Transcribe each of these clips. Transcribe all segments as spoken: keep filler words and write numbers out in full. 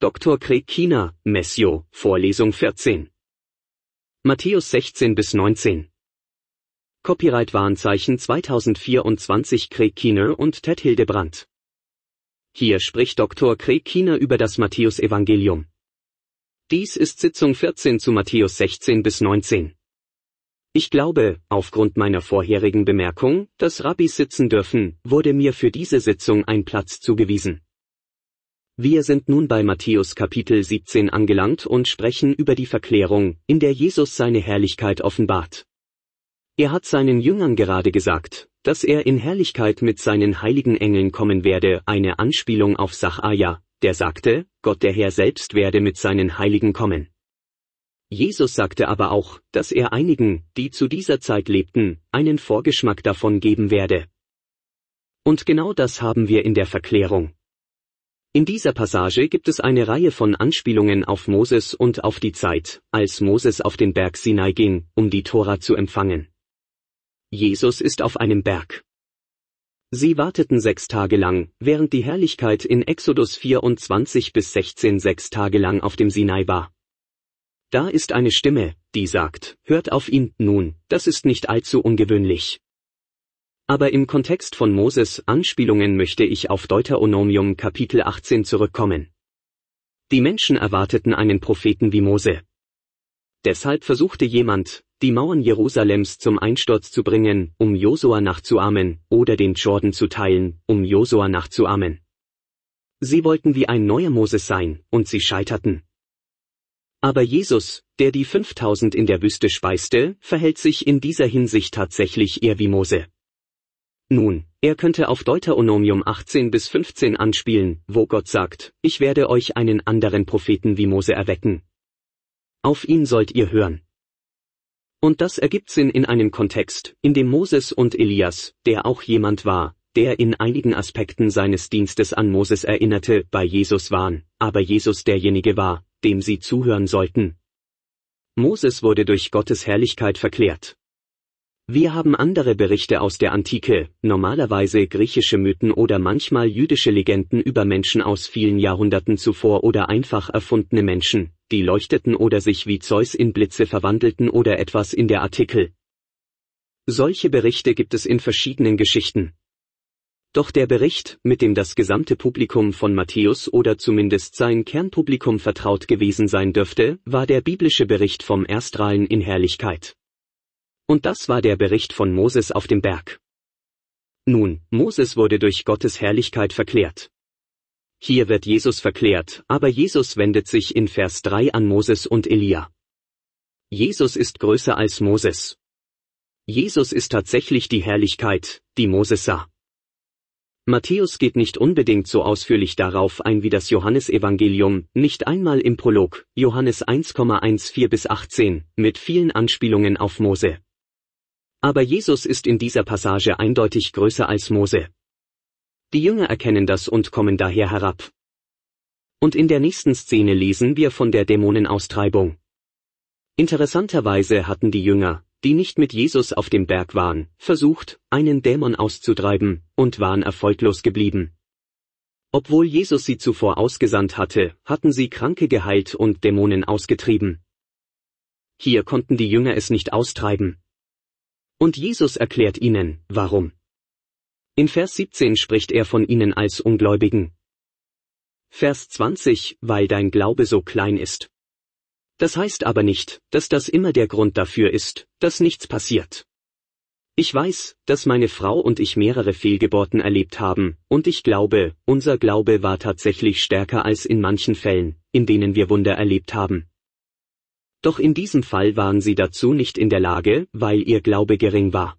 Doktor Craig Keener, Messio, Vorlesung vierzehn. Matthäus sechzehn bis neunzehn. Copyright Warenzeichen zweitausendvierundzwanzig Craig Keener und Ted Hildebrandt. Hier spricht Doktor Craig Keener über das Matthäusevangelium. Dies ist Sitzung vierzehn zu Matthäus sechzehn bis neunzehn. Ich glaube, aufgrund meiner vorherigen Bemerkung, dass Rabbis sitzen dürfen, wurde mir für diese Sitzung ein Platz zugewiesen. Wir sind nun bei Matthäus Kapitel siebzehn angelangt und sprechen über die Verklärung, in der Jesus seine Herrlichkeit offenbart. Er hat seinen Jüngern gerade gesagt, dass er in Herrlichkeit mit seinen heiligen Engeln kommen werde, eine Anspielung auf Sacharja, der sagte, Gott der Herr selbst werde mit seinen Heiligen kommen. Jesus sagte aber auch, dass er einigen, die zu dieser Zeit lebten, einen Vorgeschmack davon geben werde. Und genau das haben wir in der Verklärung. In dieser Passage gibt es eine Reihe von Anspielungen auf Moses und auf die Zeit, als Moses auf den Berg Sinai ging, um die Tora zu empfangen. Jesus ist auf einem Berg. Sie warteten sechs Tage lang, während die Herrlichkeit in Exodus vierundzwanzig bis sechzehn sechs Tage lang auf dem Sinai war. Da ist eine Stimme, die sagt, hört auf ihn, nun, das ist nicht allzu ungewöhnlich. Aber im Kontext von Moses Anspielungen möchte ich auf Deuteronomium Kapitel achtzehn zurückkommen. Die Menschen erwarteten einen Propheten wie Mose. Deshalb versuchte jemand, die Mauern Jerusalems zum Einsturz zu bringen, um Josua nachzuahmen, oder den Jordan zu teilen, um Josua nachzuahmen. Sie wollten wie ein neuer Moses sein, und sie scheiterten. Aber Jesus, der die fünftausend in der Wüste speiste, verhält sich in dieser Hinsicht tatsächlich eher wie Mose. Nun, er könnte auf Deuteronomium achtzehn bis fünfzehn anspielen, wo Gott sagt, ich werde euch einen anderen Propheten wie Mose erwecken. Auf ihn sollt ihr hören. Und das ergibt Sinn in einem Kontext, in dem Moses und Elias, der auch jemand war, der in einigen Aspekten seines Dienstes an Moses erinnerte, bei Jesus waren, aber Jesus derjenige war, dem sie zuhören sollten. Moses wurde durch Gottes Herrlichkeit verklärt. Wir haben andere Berichte aus der Antike, normalerweise griechische Mythen oder manchmal jüdische Legenden über Menschen aus vielen Jahrhunderten zuvor oder einfach erfundene Menschen, die leuchteten oder sich wie Zeus in Blitze verwandelten oder etwas in der Artikel. Solche Berichte gibt es in verschiedenen Geschichten. Doch der Bericht, mit dem das gesamte Publikum von Matthäus oder zumindest sein Kernpublikum vertraut gewesen sein dürfte, war der biblische Bericht vom Erstrahlen in Herrlichkeit. Und das war der Bericht von Moses auf dem Berg. Nun, Moses wurde durch Gottes Herrlichkeit verklärt. Hier wird Jesus verklärt, aber Jesus wendet sich in Vers drei an Moses und Elia. Jesus ist größer als Moses. Jesus ist tatsächlich die Herrlichkeit, die Moses sah. Matthäus geht nicht unbedingt so ausführlich darauf ein wie das Johannesevangelium, nicht einmal im Prolog, Johannes eins Komma vierzehn bis achtzehn, mit vielen Anspielungen auf Mose. Aber Jesus ist in dieser Passage eindeutig größer als Mose. Die Jünger erkennen das und kommen daher herab. Und in der nächsten Szene lesen wir von der Dämonenaustreibung. Interessanterweise hatten die Jünger, die nicht mit Jesus auf dem Berg waren, versucht, einen Dämon auszutreiben, und waren erfolglos geblieben. Obwohl Jesus sie zuvor ausgesandt hatte, hatten sie Kranke geheilt und Dämonen ausgetrieben. Hier konnten die Jünger es nicht austreiben. Und Jesus erklärt ihnen, warum. In Vers siebzehn spricht er von ihnen als Ungläubigen. Vers zwanzig, weil dein Glaube so klein ist. Das heißt aber nicht, dass das immer der Grund dafür ist, dass nichts passiert. Ich weiß, dass meine Frau und ich mehrere Fehlgeburten erlebt haben, und ich glaube, unser Glaube war tatsächlich stärker als in manchen Fällen, in denen wir Wunder erlebt haben. Doch in diesem Fall waren sie dazu nicht in der Lage, weil ihr Glaube gering war.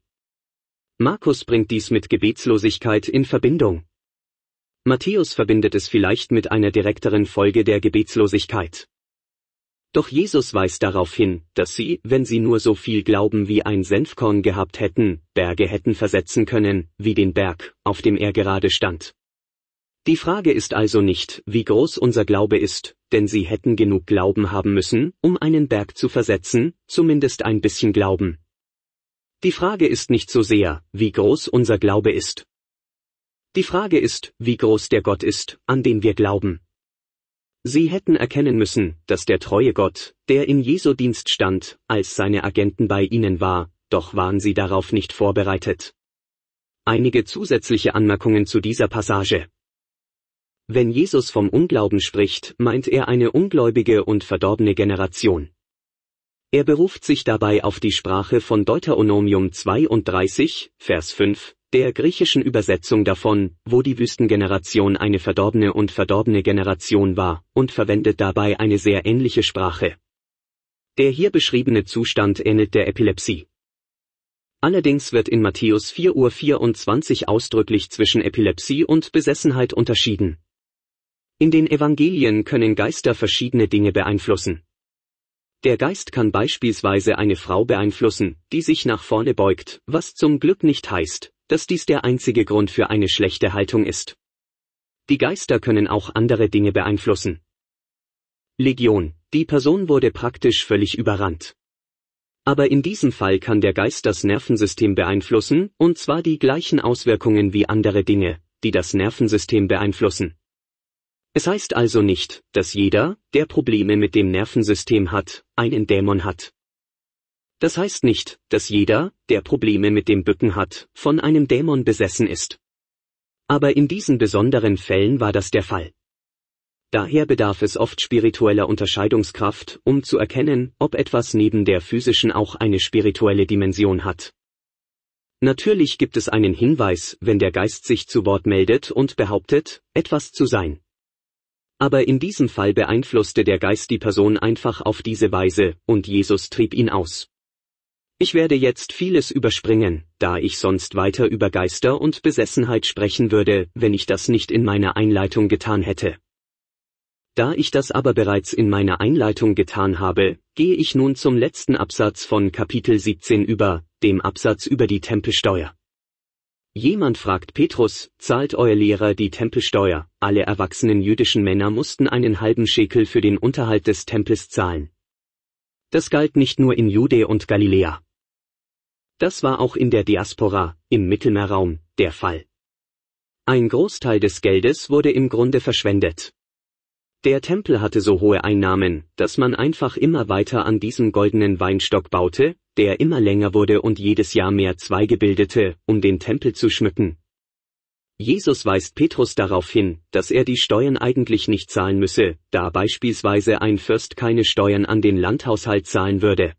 Markus bringt dies mit Gebetslosigkeit in Verbindung. Matthäus verbindet es vielleicht mit einer direkteren Folge der Gebetslosigkeit. Doch Jesus weist darauf hin, dass sie, wenn sie nur so viel Glauben wie ein Senfkorn gehabt hätten, Berge hätten versetzen können, wie den Berg, auf dem er gerade stand. Die Frage ist also nicht, wie groß unser Glaube ist, denn sie hätten genug Glauben haben müssen, um einen Berg zu versetzen, zumindest ein bisschen Glauben. Die Frage ist nicht so sehr, wie groß unser Glaube ist. Die Frage ist, wie groß der Gott ist, an den wir glauben. Sie hätten erkennen müssen, dass der treue Gott, der in Jesu Dienst stand, als seine Agenten bei ihnen war, doch waren sie darauf nicht vorbereitet. Einige zusätzliche Anmerkungen zu dieser Passage. Wenn Jesus vom Unglauben spricht, meint er eine ungläubige und verdorbene Generation. Er beruft sich dabei auf die Sprache von Deuteronomium zweiunddreißig, Vers fünf, der griechischen Übersetzung davon, wo die Wüstengeneration eine verdorbene und verdorbene Generation war, und verwendet dabei eine sehr ähnliche Sprache. Der hier beschriebene Zustand ähnelt der Epilepsie. Allerdings wird in Matthäus vier Uhr vierundzwanzig ausdrücklich zwischen Epilepsie und Besessenheit unterschieden. In den Evangelien können Geister verschiedene Dinge beeinflussen. Der Geist kann beispielsweise eine Frau beeinflussen, die sich nach vorne beugt, was zum Glück nicht heißt, dass dies der einzige Grund für eine schlechte Haltung ist. Die Geister können auch andere Dinge beeinflussen. Legion, die Person wurde praktisch völlig überrannt. Aber in diesem Fall kann der Geist das Nervensystem beeinflussen, und zwar die gleichen Auswirkungen wie andere Dinge, die das Nervensystem beeinflussen. Es heißt also nicht, dass jeder, der Probleme mit dem Nervensystem hat, einen Dämon hat. Das heißt nicht, dass jeder, der Probleme mit dem Bücken hat, von einem Dämon besessen ist. Aber in diesen besonderen Fällen war das der Fall. Daher bedarf es oft spiritueller Unterscheidungskraft, um zu erkennen, ob etwas neben der physischen auch eine spirituelle Dimension hat. Natürlich gibt es einen Hinweis, wenn der Geist sich zu Wort meldet und behauptet, etwas zu sein. Aber in diesem Fall beeinflusste der Geist die Person einfach auf diese Weise, und Jesus trieb ihn aus. Ich werde jetzt vieles überspringen, da ich sonst weiter über Geister und Besessenheit sprechen würde, wenn ich das nicht in meiner Einleitung getan hätte. Da ich das aber bereits in meiner Einleitung getan habe, gehe ich nun zum letzten Absatz von Kapitel siebzehn über, dem Absatz über die Tempelsteuer. Jemand fragt Petrus, zahlt euer Lehrer die Tempelsteuer? Alle erwachsenen jüdischen Männer mussten einen halben Schekel für den Unterhalt des Tempels zahlen. Das galt nicht nur in Judäa und Galiläa. Das war auch in der Diaspora, im Mittelmeerraum, der Fall. Ein Großteil des Geldes wurde im Grunde verschwendet. Der Tempel hatte so hohe Einnahmen, dass man einfach immer weiter an diesem goldenen Weinstock baute, der immer länger wurde und jedes Jahr mehr Zweige bildete, um den Tempel zu schmücken. Jesus weist Petrus darauf hin, dass er die Steuern eigentlich nicht zahlen müsse, da beispielsweise ein Fürst keine Steuern an den Landhaushalt zahlen würde.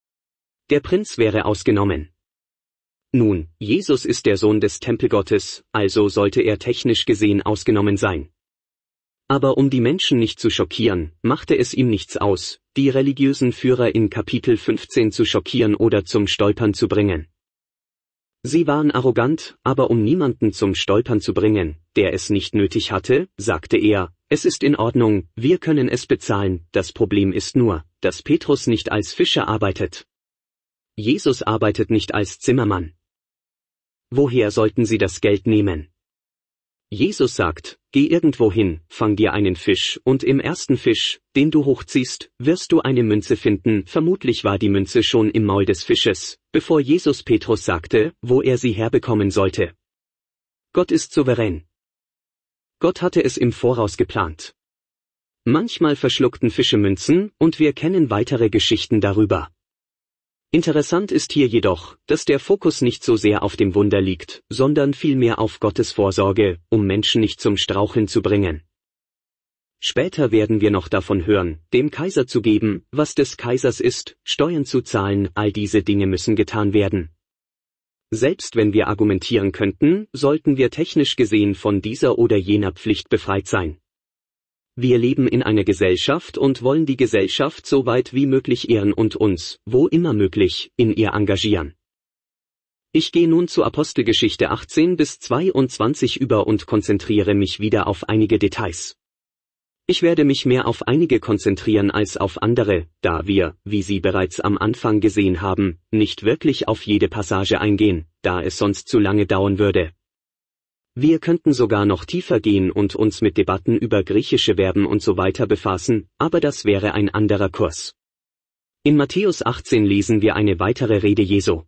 Der Prinz wäre ausgenommen. Nun, Jesus ist der Sohn des Tempelgottes, also sollte er technisch gesehen ausgenommen sein. Aber um die Menschen nicht zu schockieren, machte es ihm nichts aus, die religiösen Führer in Kapitel fünfzehn zu schockieren oder zum Stolpern zu bringen. Sie waren arrogant, aber um niemanden zum Stolpern zu bringen, der es nicht nötig hatte, sagte er, es ist in Ordnung, wir können es bezahlen, das Problem ist nur, dass Petrus nicht als Fischer arbeitet. Jesus arbeitet nicht als Zimmermann. Woher sollten sie das Geld nehmen? Jesus sagt, geh irgendwo hin, fang dir einen Fisch, und im ersten Fisch, den du hochziehst, wirst du eine Münze finden. Vermutlich war die Münze schon im Maul des Fisches, bevor Jesus Petrus sagte, wo er sie herbekommen sollte. Gott ist souverän. Gott hatte es im Voraus geplant. Manchmal verschluckten Fische Münzen, und wir kennen weitere Geschichten darüber. Interessant ist hier jedoch, dass der Fokus nicht so sehr auf dem Wunder liegt, sondern vielmehr auf Gottes Vorsorge, um Menschen nicht zum Straucheln zu bringen. Später werden wir noch davon hören, dem Kaiser zu geben, was des Kaisers ist, Steuern zu zahlen, all diese Dinge müssen getan werden. Selbst wenn wir argumentieren könnten, sollten wir technisch gesehen von dieser oder jener Pflicht befreit sein. Wir leben in einer Gesellschaft und wollen die Gesellschaft so weit wie möglich ehren und uns, wo immer möglich, in ihr engagieren. Ich gehe nun zu Apostelgeschichte achtzehn bis zweiundzwanzig über und konzentriere mich wieder auf einige Details. Ich werde mich mehr auf einige konzentrieren als auf andere, da wir, wie Sie bereits am Anfang gesehen haben, nicht wirklich auf jede Passage eingehen, da es sonst zu lange dauern würde. Wir könnten sogar noch tiefer gehen und uns mit Debatten über griechische Verben und so weiter befassen, aber das wäre ein anderer Kurs. In Matthäus achtzehn lesen wir eine weitere Rede Jesu.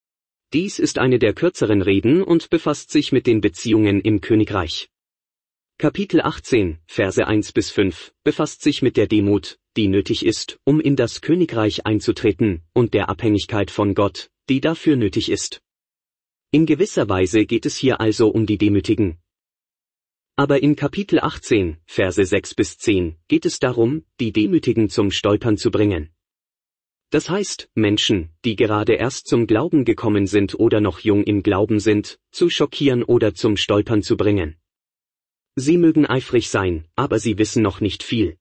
Dies ist eine der kürzeren Reden und befasst sich mit den Beziehungen im Königreich. Kapitel achtzehn, Verse eins bis fünf, befasst sich mit der Demut, die nötig ist, um in das Königreich einzutreten, und der Abhängigkeit von Gott, die dafür nötig ist. In gewisser Weise geht es hier also um die Demütigen. Aber in Kapitel achtzehn, Verse sechs bis zehn, geht es darum, die Demütigen zum Stolpern zu bringen. Das heißt, Menschen, die gerade erst zum Glauben gekommen sind oder noch jung im Glauben sind, zu schockieren oder zum Stolpern zu bringen. Sie mögen eifrig sein, aber sie wissen noch nicht viel.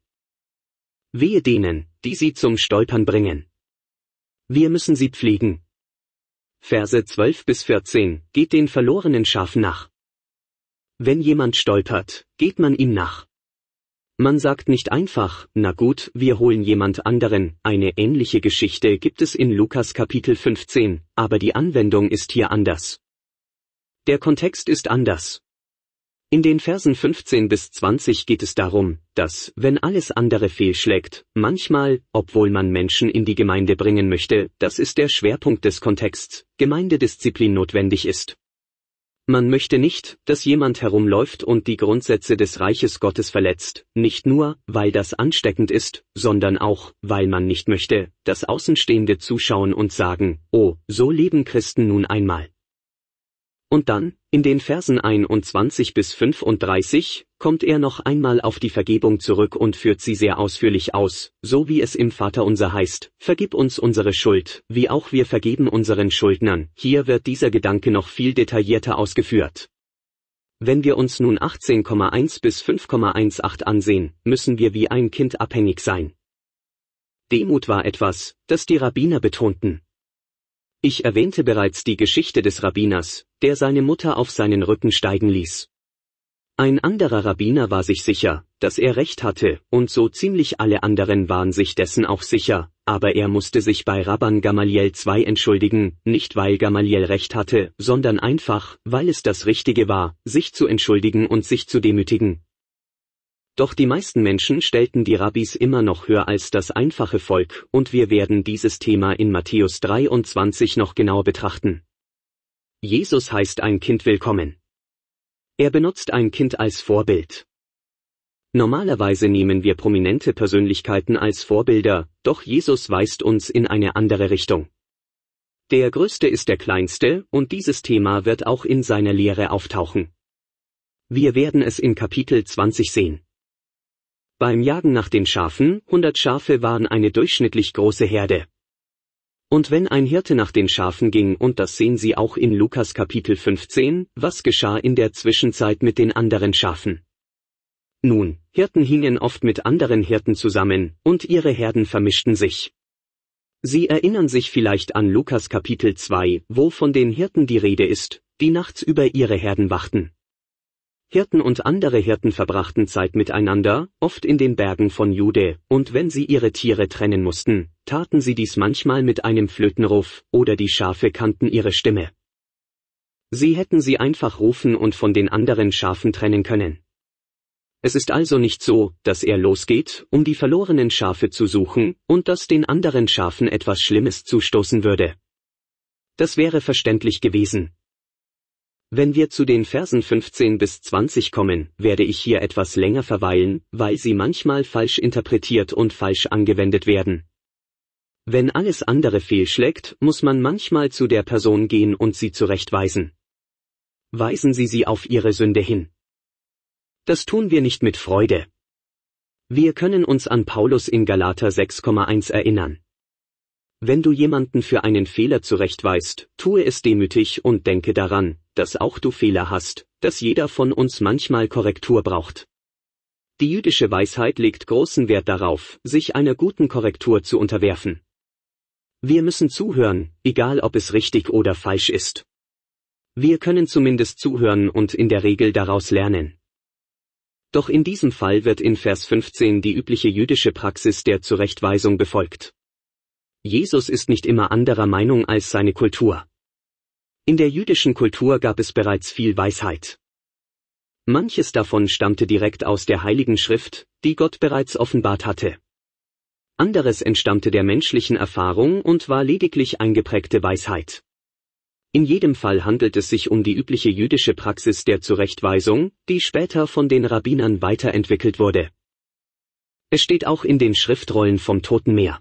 Wehe denen, die sie zum Stolpern bringen. Wir müssen sie pflegen. Verse zwölf bis vierzehn, geht den verlorenen Schafen nach. Wenn jemand stolpert, geht man ihm nach. Man sagt nicht einfach, na gut, wir holen jemand anderen, eine ähnliche Geschichte gibt es in Lukas Kapitel fünfzehn, aber die Anwendung ist hier anders. Der Kontext ist anders. In den Versen fünfzehn bis zwanzig geht es darum, dass, wenn alles andere fehlschlägt, manchmal, obwohl man Menschen in die Gemeinde bringen möchte, das ist der Schwerpunkt des Kontexts, Gemeindedisziplin notwendig ist. Man möchte nicht, dass jemand herumläuft und die Grundsätze des Reiches Gottes verletzt, nicht nur, weil das ansteckend ist, sondern auch, weil man nicht möchte, dass Außenstehende zuschauen und sagen, oh, so leben Christen nun einmal. Und dann, in den Versen einundzwanzig bis fünfunddreißig, kommt er noch einmal auf die Vergebung zurück und führt sie sehr ausführlich aus, so wie es im Vaterunser heißt, vergib uns unsere Schuld, wie auch wir vergeben unseren Schuldnern. Hier wird dieser Gedanke noch viel detaillierter ausgeführt. Wenn wir uns nun achtzehn Komma eins bis fünf Komma achtzehn ansehen, müssen wir wie ein Kind abhängig sein. Demut war etwas, das die Rabbiner betonten. Ich erwähnte bereits die Geschichte des Rabbiners, der seine Mutter auf seinen Rücken steigen ließ. Ein anderer Rabbiner war sich sicher, dass er recht hatte, und so ziemlich alle anderen waren sich dessen auch sicher, aber er musste sich bei Rabban Gamaliel der Zweite entschuldigen, nicht weil Gamaliel recht hatte, sondern einfach, weil es das Richtige war, sich zu entschuldigen und sich zu demütigen. Doch die meisten Menschen stellten die Rabbis immer noch höher als das einfache Volk, und wir werden dieses Thema in Matthäus dreiundzwanzig noch genauer betrachten. Jesus heißt ein Kind willkommen. Er benutzt ein Kind als Vorbild. Normalerweise nehmen wir prominente Persönlichkeiten als Vorbilder, doch Jesus weist uns in eine andere Richtung. Der Größte ist der Kleinste, und dieses Thema wird auch in seiner Lehre auftauchen. Wir werden es in Kapitel zwanzig sehen. Beim Jagen nach den Schafen, hundert Schafe waren eine durchschnittlich große Herde. Und wenn ein Hirte nach den Schafen ging, und das sehen Sie auch in Lukas Kapitel fünfzehn, was geschah in der Zwischenzeit mit den anderen Schafen? Nun, Hirten hingen oft mit anderen Hirten zusammen, und ihre Herden vermischten sich. Sie erinnern sich vielleicht an Lukas Kapitel zwei, wo von den Hirten die Rede ist, die nachts über ihre Herden wachten. Hirten und andere Hirten verbrachten Zeit miteinander, oft in den Bergen von Jude, und wenn sie ihre Tiere trennen mussten, taten sie dies manchmal mit einem Flötenruf, oder die Schafe kannten ihre Stimme. Sie hätten sie einfach rufen und von den anderen Schafen trennen können. Es ist also nicht so, dass er losgeht, um die verlorenen Schafe zu suchen, und dass den anderen Schafen etwas Schlimmes zustoßen würde. Das wäre verständlich gewesen. Wenn wir zu den Versen fünfzehn bis zwanzig kommen, werde ich hier etwas länger verweilen, weil sie manchmal falsch interpretiert und falsch angewendet werden. Wenn alles andere fehlschlägt, muss man manchmal zu der Person gehen und sie zurechtweisen. Weisen Sie sie auf ihre Sünde hin. Das tun wir nicht mit Freude. Wir können uns an Paulus in Galater sechs Komma eins erinnern. Wenn du jemanden für einen Fehler zurechtweist, tue es demütig und denke daran, dass auch du Fehler hast, dass jeder von uns manchmal Korrektur braucht. Die jüdische Weisheit legt großen Wert darauf, sich einer guten Korrektur zu unterwerfen. Wir müssen zuhören, egal ob es richtig oder falsch ist. Wir können zumindest zuhören und in der Regel daraus lernen. Doch in diesem Fall wird in Vers fünfzehn die übliche jüdische Praxis der Zurechtweisung befolgt. Jesus ist nicht immer anderer Meinung als seine Kultur. In der jüdischen Kultur gab es bereits viel Weisheit. Manches davon stammte direkt aus der Heiligen Schrift, die Gott bereits offenbart hatte. Anderes entstammte der menschlichen Erfahrung und war lediglich eingeprägte Weisheit. In jedem Fall handelt es sich um die übliche jüdische Praxis der Zurechtweisung, die später von den Rabbinern weiterentwickelt wurde. Es steht auch in den Schriftrollen vom Toten Meer.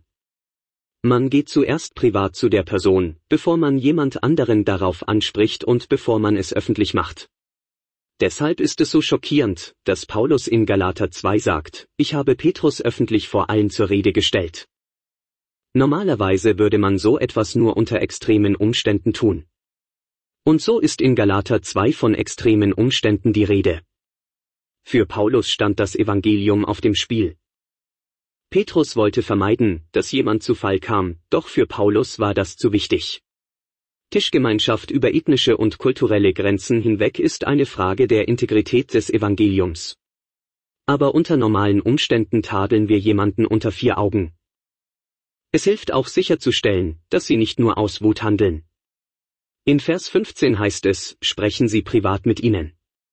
Man geht zuerst privat zu der Person, bevor man jemand anderen darauf anspricht und bevor man es öffentlich macht. Deshalb ist es so schockierend, dass Paulus in Galater zwei sagt, ich habe Petrus öffentlich vor allen zur Rede gestellt. Normalerweise würde man so etwas nur unter extremen Umständen tun. Und so ist in Galater zwei von extremen Umständen die Rede. Für Paulus stand das Evangelium auf dem Spiel. Petrus wollte vermeiden, dass jemand zu Fall kam, doch für Paulus war das zu wichtig. Tischgemeinschaft über ethnische und kulturelle Grenzen hinweg ist eine Frage der Integrität des Evangeliums. Aber unter normalen Umständen tadeln wir jemanden unter vier Augen. Es hilft auch sicherzustellen, dass sie nicht nur aus Wut handeln. In Vers fünfzehn heißt es, sprechen Sie privat mit ihnen.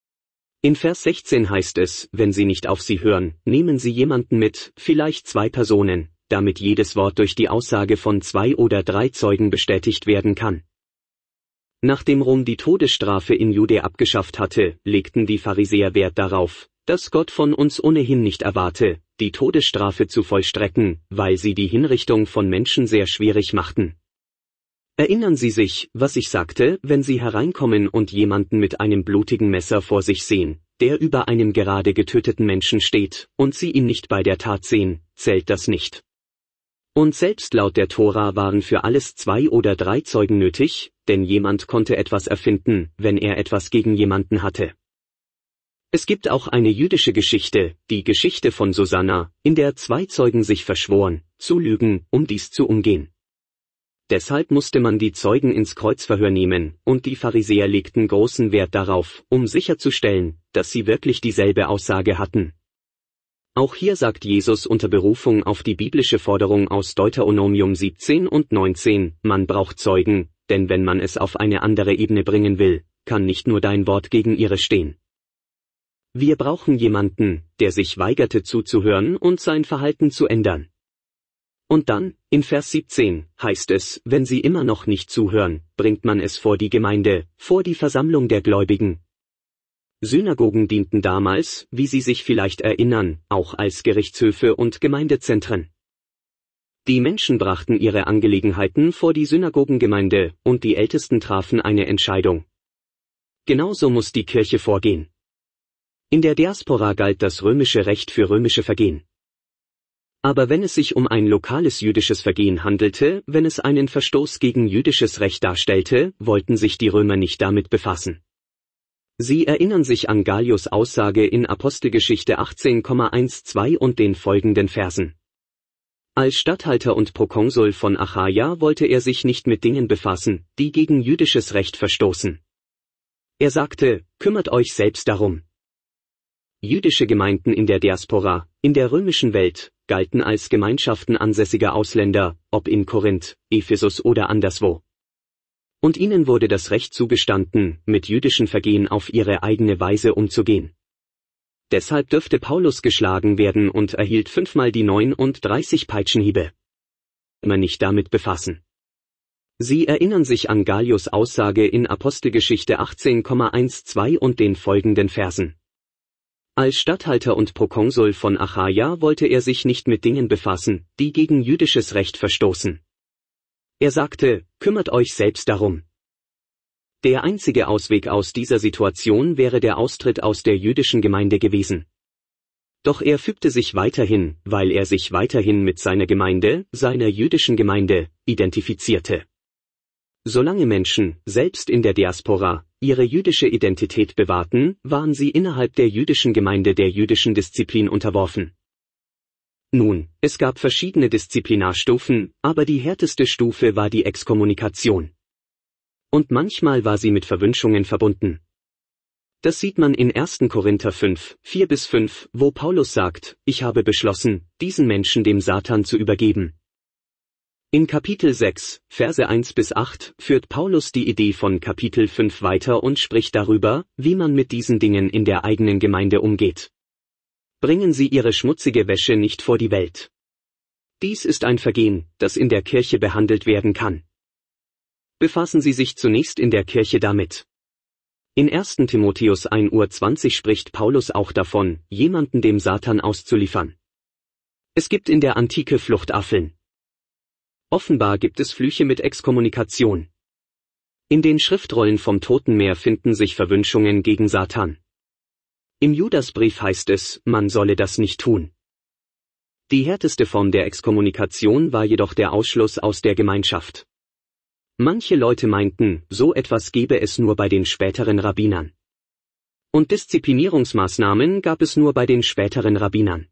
In Vers sechzehn heißt es, wenn Sie nicht auf sie hören, nehmen Sie jemanden mit, vielleicht zwei Personen, damit jedes Wort durch die Aussage von zwei oder drei Zeugen bestätigt werden kann. Nachdem Rom die Todesstrafe in Judäa abgeschafft hatte, legten die Pharisäer Wert darauf, dass Gott von uns ohnehin nicht erwarte, die Todesstrafe zu vollstrecken, weil sie die Hinrichtung von Menschen sehr schwierig machten. Erinnern Sie sich, was ich sagte, wenn Sie hereinkommen und jemanden mit einem blutigen Messer vor sich sehen, der über einem gerade getöteten Menschen steht, und Sie ihn nicht bei der Tat sehen, zählt das nicht. Und selbst laut der Tora waren für alles zwei oder drei Zeugen nötig, denn jemand konnte etwas erfinden, wenn er etwas gegen jemanden hatte. Es gibt auch eine jüdische Geschichte, die Geschichte von Susanna, in der zwei Zeugen sich verschworen, zu lügen, um dies zu umgehen. Deshalb musste man die Zeugen ins Kreuzverhör nehmen, und die Pharisäer legten großen Wert darauf, um sicherzustellen, dass sie wirklich dieselbe Aussage hatten. Auch hier sagt Jesus unter Berufung auf die biblische Forderung aus Deuteronomium siebzehn und neunzehn, man braucht Zeugen, denn wenn man es auf eine andere Ebene bringen will, kann nicht nur dein Wort gegen ihre stehen. Wir brauchen jemanden, der sich weigerte zuzuhören und sein Verhalten zu ändern. Und dann, in Vers siebzehn, heißt es, wenn sie immer noch nicht zuhören, bringt man es vor die Gemeinde, vor die Versammlung der Gläubigen. Synagogen dienten damals, wie Sie sich vielleicht erinnern, auch als Gerichtshöfe und Gemeindezentren. Die Menschen brachten ihre Angelegenheiten vor die Synagogengemeinde, und die Ältesten trafen eine Entscheidung. Genauso muss die Kirche vorgehen. In der Diaspora galt das römische Recht für römische Vergehen. Aber wenn es sich um ein lokales jüdisches Vergehen handelte, wenn es einen Verstoß gegen jüdisches Recht darstellte, wollten sich die Römer nicht damit befassen. Sie erinnern sich an Gallius Aussage in Apostelgeschichte achtzehn zwölf und den folgenden Versen. Als Statthalter und Prokonsul von Achaia wollte er sich nicht mit Dingen befassen, die gegen jüdisches Recht verstoßen. Er sagte, kümmert euch selbst darum. Jüdische Gemeinden in der Diaspora, in der römischen Welt, galten als Gemeinschaften ansässiger Ausländer, ob in Korinth, Ephesus oder anderswo. Und ihnen wurde das Recht zugestanden, mit jüdischen Vergehen auf ihre eigene Weise umzugehen. Deshalb dürfte Paulus geschlagen werden und erhielt fünfmal die neununddreißig Peitschenhiebe. Immer nicht damit befassen. Sie erinnern sich an Gallius Aussage in Apostelgeschichte achtzehn zwölf und den folgenden Versen. Als Statthalter und Prokonsul von Achaia wollte er sich nicht mit Dingen befassen, die gegen jüdisches Recht verstoßen. Er sagte, kümmert euch selbst darum. Der einzige Ausweg aus dieser Situation wäre der Austritt aus der jüdischen Gemeinde gewesen. Doch er fügte sich weiterhin, weil er sich weiterhin mit seiner Gemeinde, seiner jüdischen Gemeinde, identifizierte. Solange Menschen, selbst in der Diaspora, ihre jüdische Identität bewahrten, waren sie innerhalb der jüdischen Gemeinde der jüdischen Disziplin unterworfen. Nun, es gab verschiedene Disziplinarstufen, aber die härteste Stufe war die Exkommunikation. Und manchmal war sie mit Verwünschungen verbunden. Das sieht man in ersten Korinther fünf, vier bis fünf, wo Paulus sagt, ich habe beschlossen, diesen Menschen dem Satan zu übergeben. In Kapitel sechs, Verse eins bis acht, führt Paulus die Idee von Kapitel fünf weiter und spricht darüber, wie man mit diesen Dingen in der eigenen Gemeinde umgeht. Bringen Sie Ihre schmutzige Wäsche nicht vor die Welt. Dies ist ein Vergehen, das in der Kirche behandelt werden kann. befassen sie sich zunächst in der Kirche damit. In ersten Timotheus eins Uhr zwanzig spricht Paulus auch davon, jemanden dem Satan auszuliefern. Es gibt in der Antike Fluchtafeln. Offenbar gibt es Flüche mit Exkommunikation. In den Schriftrollen vom Totenmeer finden sich Verwünschungen gegen Satan. Im Judasbrief heißt es, man solle das nicht tun. Die härteste Form der Exkommunikation war jedoch der Ausschluss aus der Gemeinschaft. Manche Leute meinten, so etwas gebe es nur bei den späteren Rabbinern. Und Disziplinierungsmaßnahmen gab es nur bei den späteren Rabbinern.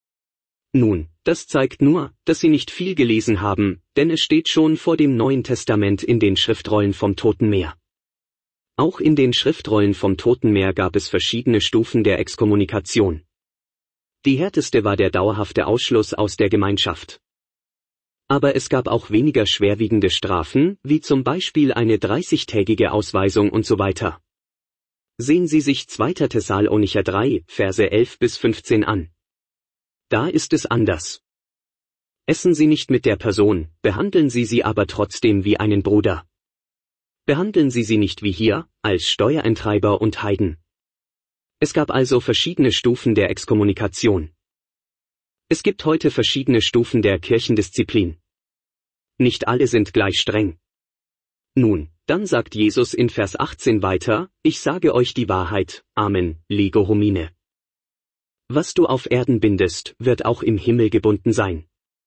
Nun, das zeigt nur, dass sie nicht viel gelesen haben, denn es steht schon vor dem Neuen Testament in den Schriftrollen vom Totenmeer. Auch in den Schriftrollen vom Totenmeer gab es verschiedene Stufen der Exkommunikation. Die härteste war der dauerhafte Ausschluss aus der Gemeinschaft. Aber es gab auch weniger schwerwiegende Strafen, wie zum Beispiel eine dreißigtägige Ausweisung und so weiter. Sehen Sie sich zweiter Thessalonicher drei, Verse elf bis fünfzehn an. Da ist es anders. Essen Sie nicht mit der Person, behandeln Sie sie aber trotzdem wie einen Bruder. Behandeln Sie sie nicht wie hier, als Steuereintreiber und Heiden. Es gab also verschiedene Stufen der Exkommunikation. Es gibt heute verschiedene Stufen der Kirchendisziplin. Nicht alle sind gleich streng. Nun, dann sagt Jesus in Vers achtzehn weiter, ich sage euch die Wahrheit, Amen, lego homine. Was du auf Erden bindest, wird auch im Himmel gebunden sein.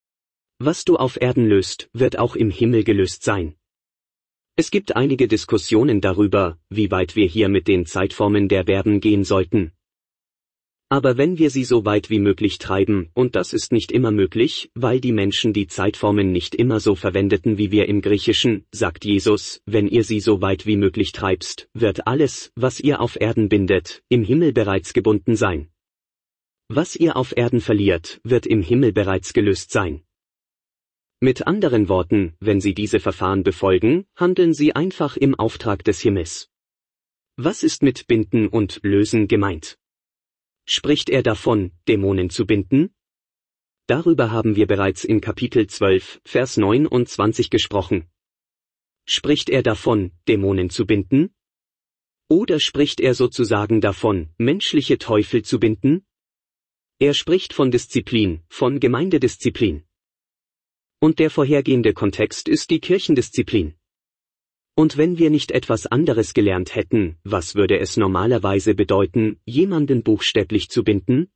Was du auf Erden löst, wird auch im Himmel gelöst sein. Es gibt einige Diskussionen darüber, wie weit wir hier mit den Zeitformen der Verben gehen sollten. Aber wenn wir sie so weit wie möglich treiben, und das ist nicht immer möglich, weil die Menschen die Zeitformen nicht immer so verwendeten wie wir im Griechischen, sagt Jesus, wenn ihr sie so weit wie möglich treibst, wird alles, was ihr auf Erden bindet, im Himmel bereits gebunden sein. Was ihr auf Erden verliert, wird im Himmel bereits gelöst sein. Mit anderen Worten, wenn Sie diese Verfahren befolgen, handeln Sie einfach im Auftrag des Himmels. Was ist mit Binden und Lösen gemeint? Spricht er davon, Dämonen zu binden? Darüber haben wir bereits in Kapitel zwölf, Vers neunundzwanzig gesprochen. Spricht er davon, Dämonen zu binden? Oder spricht er sozusagen davon, menschliche Teufel zu binden? Er spricht von Disziplin, von Gemeindedisziplin. Und der vorhergehende Kontext ist die Kirchendisziplin. Und wenn wir nicht etwas anderes gelernt hätten, was würde es normalerweise bedeuten, jemanden buchstäblich zu binden?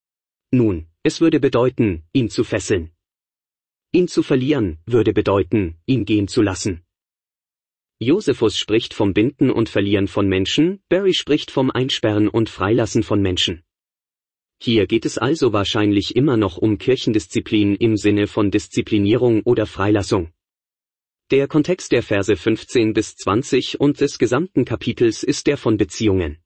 Nun, es würde bedeuten, ihn zu fesseln. Ihn zu verlieren, würde bedeuten, ihn gehen zu lassen. Josephus spricht vom Binden und Verlieren von Menschen, Barry spricht vom Einsperren und Freilassen von Menschen. Hier geht es also wahrscheinlich immer noch um Kirchendisziplin im Sinne von Disziplinierung oder Freilassung. Der Kontext der Verse fünfzehn bis zwanzig und des gesamten Kapitels ist der von Beziehungen.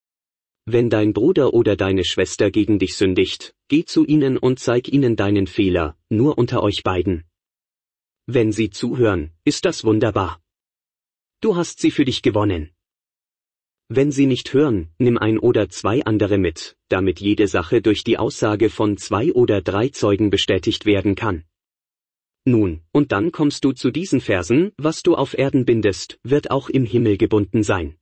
Wenn dein Bruder oder deine Schwester gegen dich sündigt, geh zu ihnen und zeig ihnen deinen Fehler, nur unter euch beiden. Wenn sie zuhören, ist das wunderbar. Du hast sie für dich gewonnen. Wenn sie nicht hören, nimm ein oder zwei andere mit, damit jede Sache durch die Aussage von zwei oder drei Zeugen bestätigt werden kann. Nun, und dann kommst du zu diesen Versen, was du auf Erden bindest, wird auch im Himmel gebunden sein.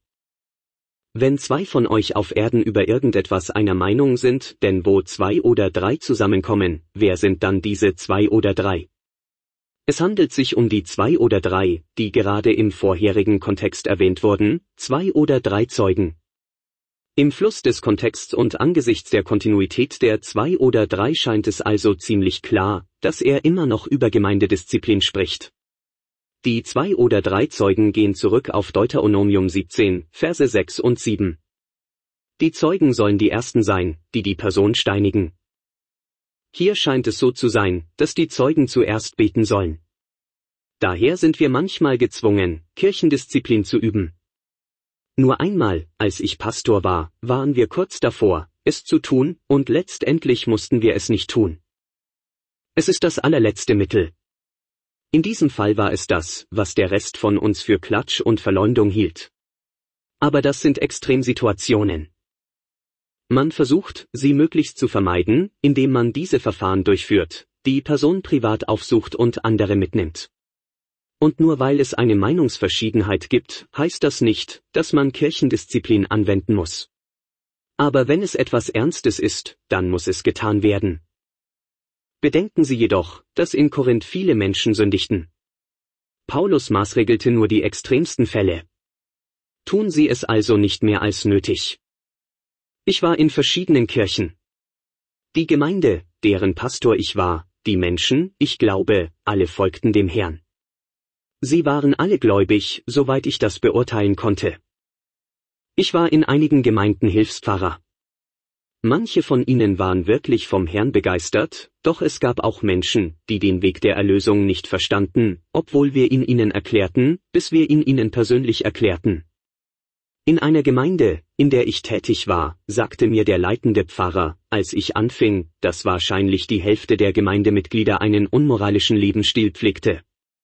Wenn zwei von euch auf Erden über irgendetwas einer Meinung sind, denn wo zwei oder drei zusammenkommen, wer sind dann diese zwei oder drei? Es handelt sich um die zwei oder drei, die gerade im vorherigen Kontext erwähnt wurden, zwei oder drei Zeugen. Im Fluss des Kontexts und angesichts der Kontinuität der zwei oder drei scheint es also ziemlich klar, dass er immer noch über Gemeindedisziplin spricht. Die zwei oder drei Zeugen gehen zurück auf Deuteronomium siebzehn, Verse sechs und sieben. Die Zeugen sollen die Ersten sein, die die Person steinigen. Hier scheint es so zu sein, dass die Zeugen zuerst beten sollen. Daher sind wir manchmal gezwungen, Kirchendisziplin zu üben. Nur einmal, als ich Pastor war, waren wir kurz davor, es zu tun, und letztendlich mussten wir es nicht tun. Es ist das allerletzte Mittel. In diesem Fall war es das, was der Rest von uns für Klatsch und Verleumdung hielt. Aber das sind Extremsituationen. Man versucht, sie möglichst zu vermeiden, indem man diese Verfahren durchführt, die Person privat aufsucht und andere mitnimmt. Und nur weil es eine Meinungsverschiedenheit gibt, heißt das nicht, dass man Kirchendisziplin anwenden muss. Aber wenn es etwas Ernstes ist, dann muss es getan werden. Bedenken Sie jedoch, dass in Korinth viele Menschen sündigten. Paulus maßregelte nur die extremsten Fälle. Tun Sie es also nicht mehr als nötig. Ich war in verschiedenen Kirchen. Die Gemeinde, deren Pastor ich war, die Menschen, ich glaube, alle folgten dem Herrn. Sie waren alle gläubig, soweit ich das beurteilen konnte. Ich war in einigen Gemeinden Hilfspfarrer. Manche von ihnen waren wirklich vom Herrn begeistert, doch es gab auch Menschen, die den Weg der Erlösung nicht verstanden, obwohl wir ihn ihnen erklärten, bis wir ihn ihnen persönlich erklärten. In einer Gemeinde, in der ich tätig war, sagte mir der leitende Pfarrer, als ich anfing, dass wahrscheinlich die Hälfte der Gemeindemitglieder einen unmoralischen Lebensstil pflegte.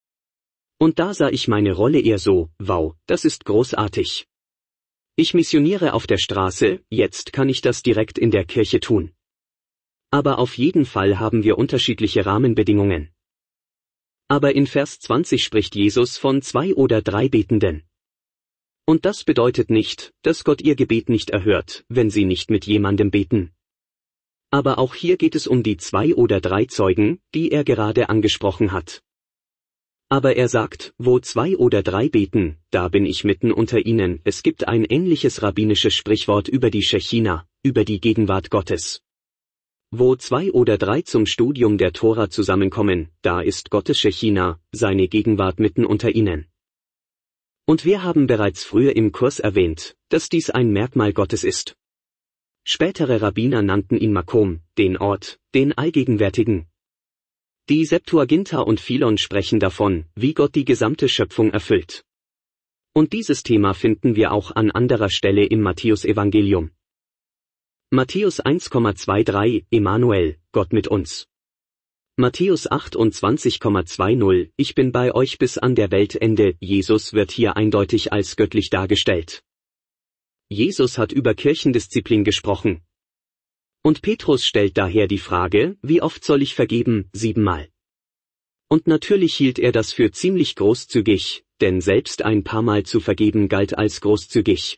Und da sah ich meine Rolle eher so, wow, das ist großartig. Ich missioniere auf der Straße, jetzt kann ich das direkt in der Kirche tun. Aber auf jeden Fall haben wir unterschiedliche Rahmenbedingungen. Aber in Vers zwanzig spricht Jesus von zwei oder drei Betenden. Und das bedeutet nicht, dass Gott ihr Gebet nicht erhört, wenn sie nicht mit jemandem beten. Aber auch hier geht es um die zwei oder drei Zeugen, die er gerade angesprochen hat. Aber er sagt, wo zwei oder drei beten, da bin ich mitten unter ihnen. Es gibt ein ähnliches rabbinisches Sprichwort über die Schechina, über die Gegenwart Gottes. Wo zwei oder drei zum Studium der Tora zusammenkommen, da ist Gottes Schechina, seine Gegenwart mitten unter ihnen. Und wir haben bereits früher im Kurs erwähnt, dass dies ein Merkmal Gottes ist. Spätere Rabbiner nannten ihn Makom, den Ort, den Allgegenwärtigen. Die Septuaginta und Philon sprechen davon, wie Gott die gesamte Schöpfung erfüllt. Und dieses Thema finden wir auch an anderer Stelle im Matthäus-Evangelium. Matthäus eins Komma dreiundzwanzig, Emmanuel, Gott mit uns. Matthäus achtundzwanzig Komma zwanzig, ich bin bei euch bis an der Weltende. Jesus wird hier eindeutig als göttlich dargestellt. Jesus hat über Kirchendisziplin gesprochen. Und Petrus stellt daher die Frage, wie oft soll ich vergeben? Siebenmal. Und natürlich hielt er das für ziemlich großzügig, denn selbst ein paar Mal zu vergeben galt als großzügig.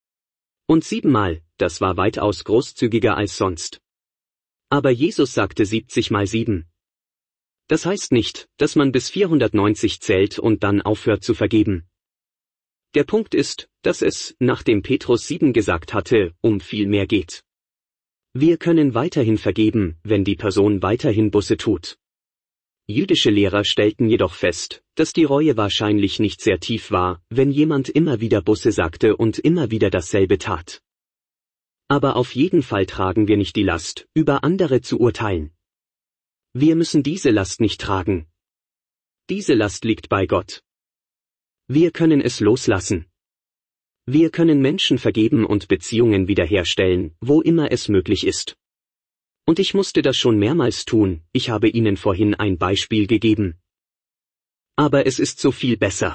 Und siebenmal, das war weitaus großzügiger als sonst. Aber Jesus sagte siebzig mal sieben. Das heißt nicht, dass man bis vierhundertneunzig zählt und dann aufhört zu vergeben. Der Punkt ist, dass es, nachdem Petrus sieben gesagt hatte, um viel mehr geht. Wir können weiterhin vergeben, wenn die Person weiterhin Buße tut. Jüdische Lehrer stellten jedoch fest, dass die Reue wahrscheinlich nicht sehr tief war, wenn jemand immer wieder Buße sagte und immer wieder dasselbe tat. Aber auf jeden Fall tragen wir nicht die Last, über andere zu urteilen. Wir müssen diese Last nicht tragen. Diese Last liegt bei Gott. Wir können es loslassen. Wir können Menschen vergeben und Beziehungen wiederherstellen, wo immer es möglich ist. Und ich musste das schon mehrmals tun, ich habe Ihnen vorhin ein Beispiel gegeben. Aber es ist so viel besser.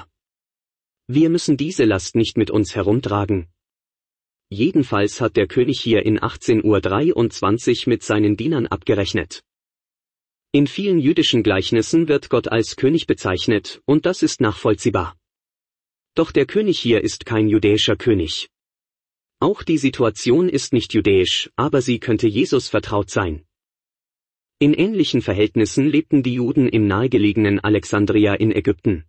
Wir müssen diese Last nicht mit uns herumtragen. Jedenfalls hat der König hier in achtzehn Uhr dreiundzwanzig mit seinen Dienern abgerechnet. In vielen jüdischen Gleichnissen wird Gott als König bezeichnet, und das ist nachvollziehbar. Doch der König hier ist kein judäischer König. Auch die Situation ist nicht judäisch, aber sie könnte Jesus vertraut sein. In ähnlichen Verhältnissen lebten die Juden im nahegelegenen Alexandria in Ägypten.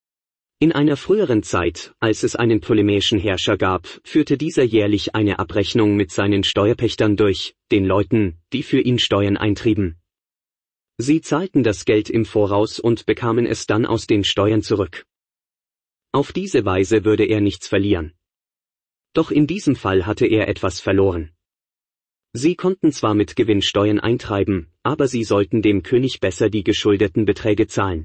In einer früheren Zeit, als es einen ptolemäischen Herrscher gab, führte dieser jährlich eine Abrechnung mit seinen Steuerpächtern durch, den Leuten, die für ihn Steuern eintrieben. Sie zahlten das Geld im Voraus und bekamen es dann aus den Steuern zurück. Auf diese Weise würde er nichts verlieren. Doch in diesem Fall hatte er etwas verloren. Sie konnten zwar mit Gewinn Steuern eintreiben, aber sie sollten dem König besser die geschuldeten Beträge zahlen.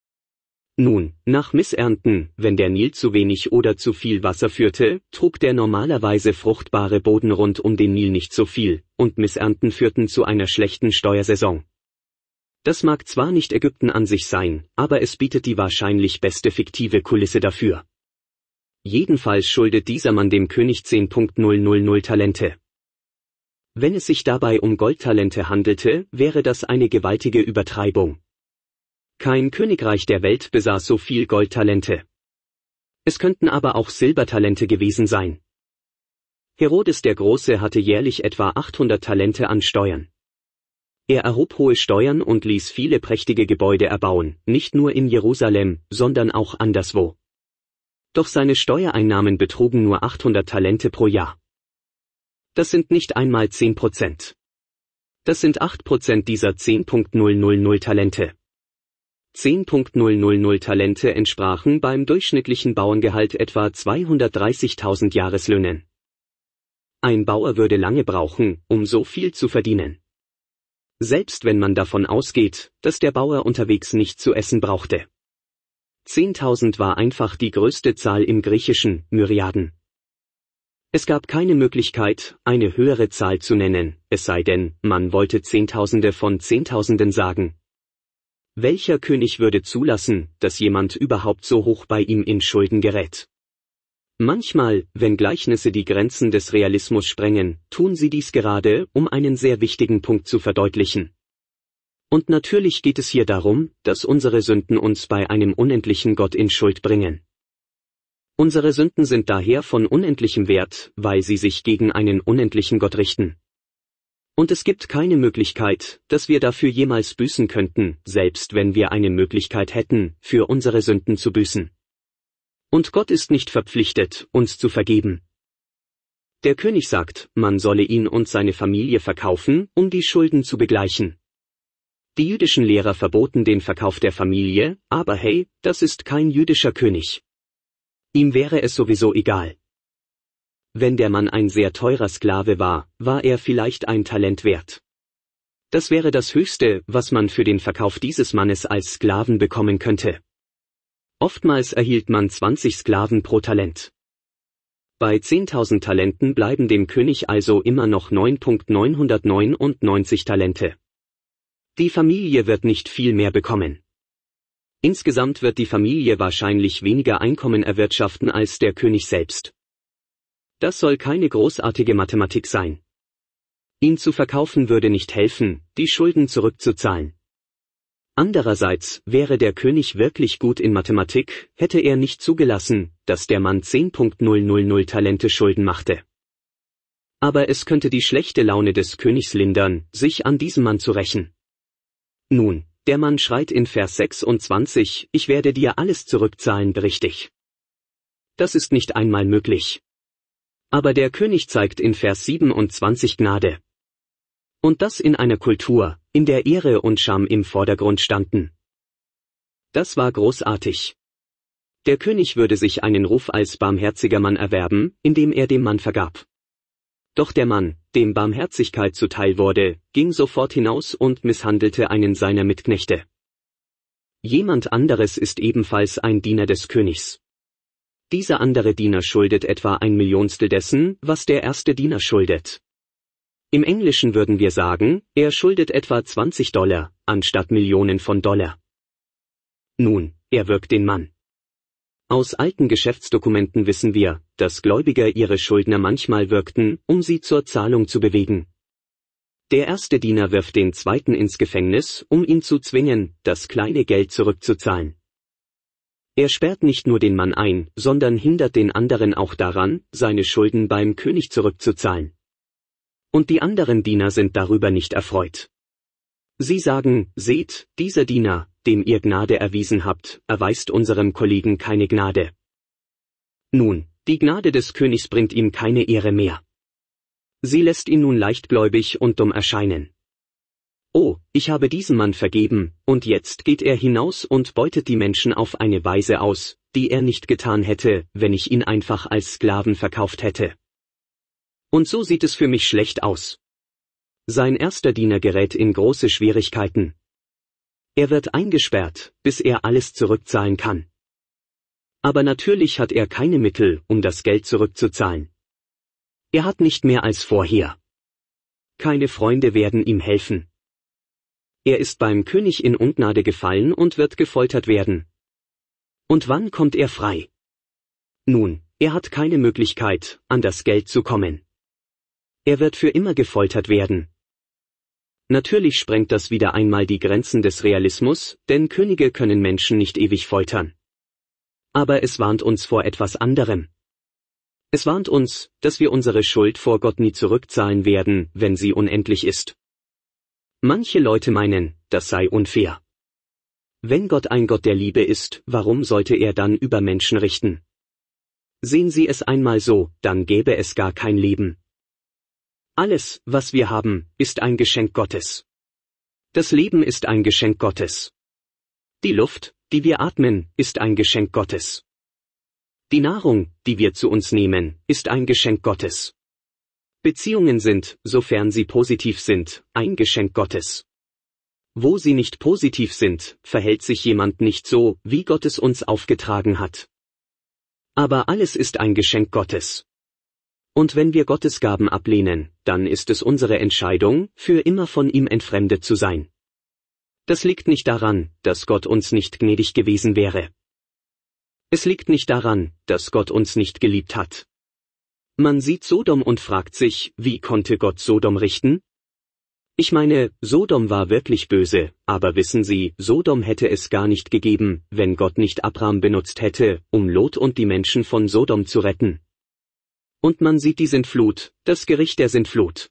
Nun, nach Missernten, wenn der Nil zu wenig oder zu viel Wasser führte, trug der normalerweise fruchtbare Boden rund um den Nil nicht so viel, und Missernten führten zu einer schlechten Steuersaison. Das mag zwar nicht Ägypten an sich sein, aber es bietet die wahrscheinlich beste fiktive Kulisse dafür. Jedenfalls schuldet dieser Mann dem König zehn Komma null Talente. Wenn es sich dabei um Goldtalente handelte, wäre das eine gewaltige Übertreibung. Kein Königreich der Welt besaß so viel Goldtalente. Es könnten aber auch Silbertalente gewesen sein. Herodes der Große hatte jährlich etwa achthundert Talente an Steuern. Er erhob hohe Steuern und ließ viele prächtige Gebäude erbauen, nicht nur in Jerusalem, sondern auch anderswo. Doch seine Steuereinnahmen betrugen nur achthundert Talente pro Jahr. Das sind nicht einmal zehn Prozent. Das sind acht Prozent dieser zehntausend Talente. zehntausend Talente entsprachen beim durchschnittlichen Bauerngehalt etwa zweihundertdreißigtausend Jahreslöhnen. Ein Bauer würde lange brauchen, um so viel zu verdienen. Selbst wenn man davon ausgeht, dass der Bauer unterwegs nicht zu essen brauchte. zehntausend war einfach die größte Zahl im Griechischen, Myriaden. Es gab keine Möglichkeit, eine höhere Zahl zu nennen, es sei denn, man wollte Zehntausende von Zehntausenden sagen. Welcher König würde zulassen, dass jemand überhaupt so hoch bei ihm in Schulden gerät? Manchmal, wenn Gleichnisse die Grenzen des Realismus sprengen, tun sie dies gerade, um einen sehr wichtigen Punkt zu verdeutlichen. Und natürlich geht es hier darum, dass unsere Sünden uns bei einem unendlichen Gott in Schuld bringen. Unsere Sünden sind daher von unendlichem Wert, weil sie sich gegen einen unendlichen Gott richten. Und es gibt keine Möglichkeit, dass wir dafür jemals büßen könnten, selbst wenn wir eine Möglichkeit hätten, für unsere Sünden zu büßen. Und Gott ist nicht verpflichtet, uns zu vergeben. Der König sagt, man solle ihn und seine Familie verkaufen, um die Schulden zu begleichen. Die jüdischen Lehrer verboten den Verkauf der Familie, aber hey, das ist kein jüdischer König. Ihm wäre es sowieso egal. Wenn der Mann ein sehr teurer Sklave war, war er vielleicht ein Talent wert. Das wäre das Höchste, was man für den Verkauf dieses Mannes als Sklaven bekommen könnte. Oftmals erhielt man zwanzig Sklaven pro Talent. Bei zehntausend Talenten bleiben dem König also immer noch neuntausendneunhundertneunundneunzig Talente. Die Familie wird nicht viel mehr bekommen. Insgesamt wird die Familie wahrscheinlich weniger Einkommen erwirtschaften als der König selbst. Das soll keine großartige Mathematik sein. Ihn zu verkaufen würde nicht helfen, die Schulden zurückzuzahlen. Andererseits, wäre der König wirklich gut in Mathematik, hätte er nicht zugelassen, dass der Mann zehntausend Talente Schulden machte. Aber es könnte die schlechte Laune des Königs lindern, sich an diesem Mann zu rächen. Nun, der Mann schreit in Vers sechsundzwanzig, ich werde dir alles zurückzahlen, richtig. Das ist nicht einmal möglich. Aber der König zeigt in Vers siebenundzwanzig Gnade. Und das in einer Kultur, in der Ehre und Scham im Vordergrund standen. Das war großartig. Der König würde sich einen Ruf als barmherziger Mann erwerben, indem er dem Mann vergab. Doch der Mann, dem Barmherzigkeit zuteil wurde, ging sofort hinaus und misshandelte einen seiner Mitknechte. Jemand anderes ist ebenfalls ein Diener des Königs. Dieser andere Diener schuldet etwa ein Millionstel dessen, was der erste Diener schuldet. Im Englischen würden wir sagen, er schuldet etwa zwanzig Dollar, anstatt Millionen von Dollar. Nun, er wirkt den Mann. Aus alten Geschäftsdokumenten wissen wir, dass Gläubiger ihre Schuldner manchmal wirkten, um sie zur Zahlung zu bewegen. Der erste Diener wirft den zweiten ins Gefängnis, um ihn zu zwingen, das kleine Geld zurückzuzahlen. Er sperrt nicht nur den Mann ein, sondern hindert den anderen auch daran, seine Schulden beim König zurückzuzahlen. Und die anderen Diener sind darüber nicht erfreut. Sie sagen, seht, dieser Diener, dem ihr Gnade erwiesen habt, erweist unserem Kollegen keine Gnade. Nun, die Gnade des Königs bringt ihm keine Ehre mehr. Sie lässt ihn nun leichtgläubig und dumm erscheinen. Oh, ich habe diesem Mann vergeben, und jetzt geht er hinaus und beutet die Menschen auf eine Weise aus, die er nicht getan hätte, wenn ich ihn einfach als Sklaven verkauft hätte. Und so sieht es für mich schlecht aus. Sein erster Diener gerät in große Schwierigkeiten. Er wird eingesperrt, bis er alles zurückzahlen kann. Aber natürlich hat er keine Mittel, um das Geld zurückzuzahlen. Er hat nicht mehr als vorher. Keine Freunde werden ihm helfen. Er ist beim König in Ungnade gefallen und wird gefoltert werden. Und wann kommt er frei? Nun, er hat keine Möglichkeit, an das Geld zu kommen. Er wird für immer gefoltert werden. Natürlich sprengt das wieder einmal die Grenzen des Realismus, denn Könige können Menschen nicht ewig foltern. Aber es warnt uns vor etwas anderem. Es warnt uns, dass wir unsere Schuld vor Gott nie zurückzahlen werden, wenn sie unendlich ist. Manche Leute meinen, das sei unfair. Wenn Gott ein Gott der Liebe ist, warum sollte er dann über Menschen richten? Sehen Sie es einmal so, dann gäbe es gar kein Leben. Alles, was wir haben, ist ein Geschenk Gottes. Das Leben ist ein Geschenk Gottes. Die Luft, die wir atmen, ist ein Geschenk Gottes. Die Nahrung, die wir zu uns nehmen, ist ein Geschenk Gottes. Beziehungen sind, sofern sie positiv sind, ein Geschenk Gottes. Wo sie nicht positiv sind, verhält sich jemand nicht so, wie Gott es uns aufgetragen hat. Aber alles ist ein Geschenk Gottes. Und wenn wir Gottes Gaben ablehnen, dann ist es unsere Entscheidung, für immer von ihm entfremdet zu sein. Das liegt nicht daran, dass Gott uns nicht gnädig gewesen wäre. Es liegt nicht daran, dass Gott uns nicht geliebt hat. Man sieht Sodom und fragt sich, wie konnte Gott Sodom richten? Ich meine, Sodom war wirklich böse, aber wissen Sie, Sodom hätte es gar nicht gegeben, wenn Gott nicht Abram benutzt hätte, um Lot und die Menschen von Sodom zu retten. Und man sieht die Sintflut, das Gericht der Sintflut.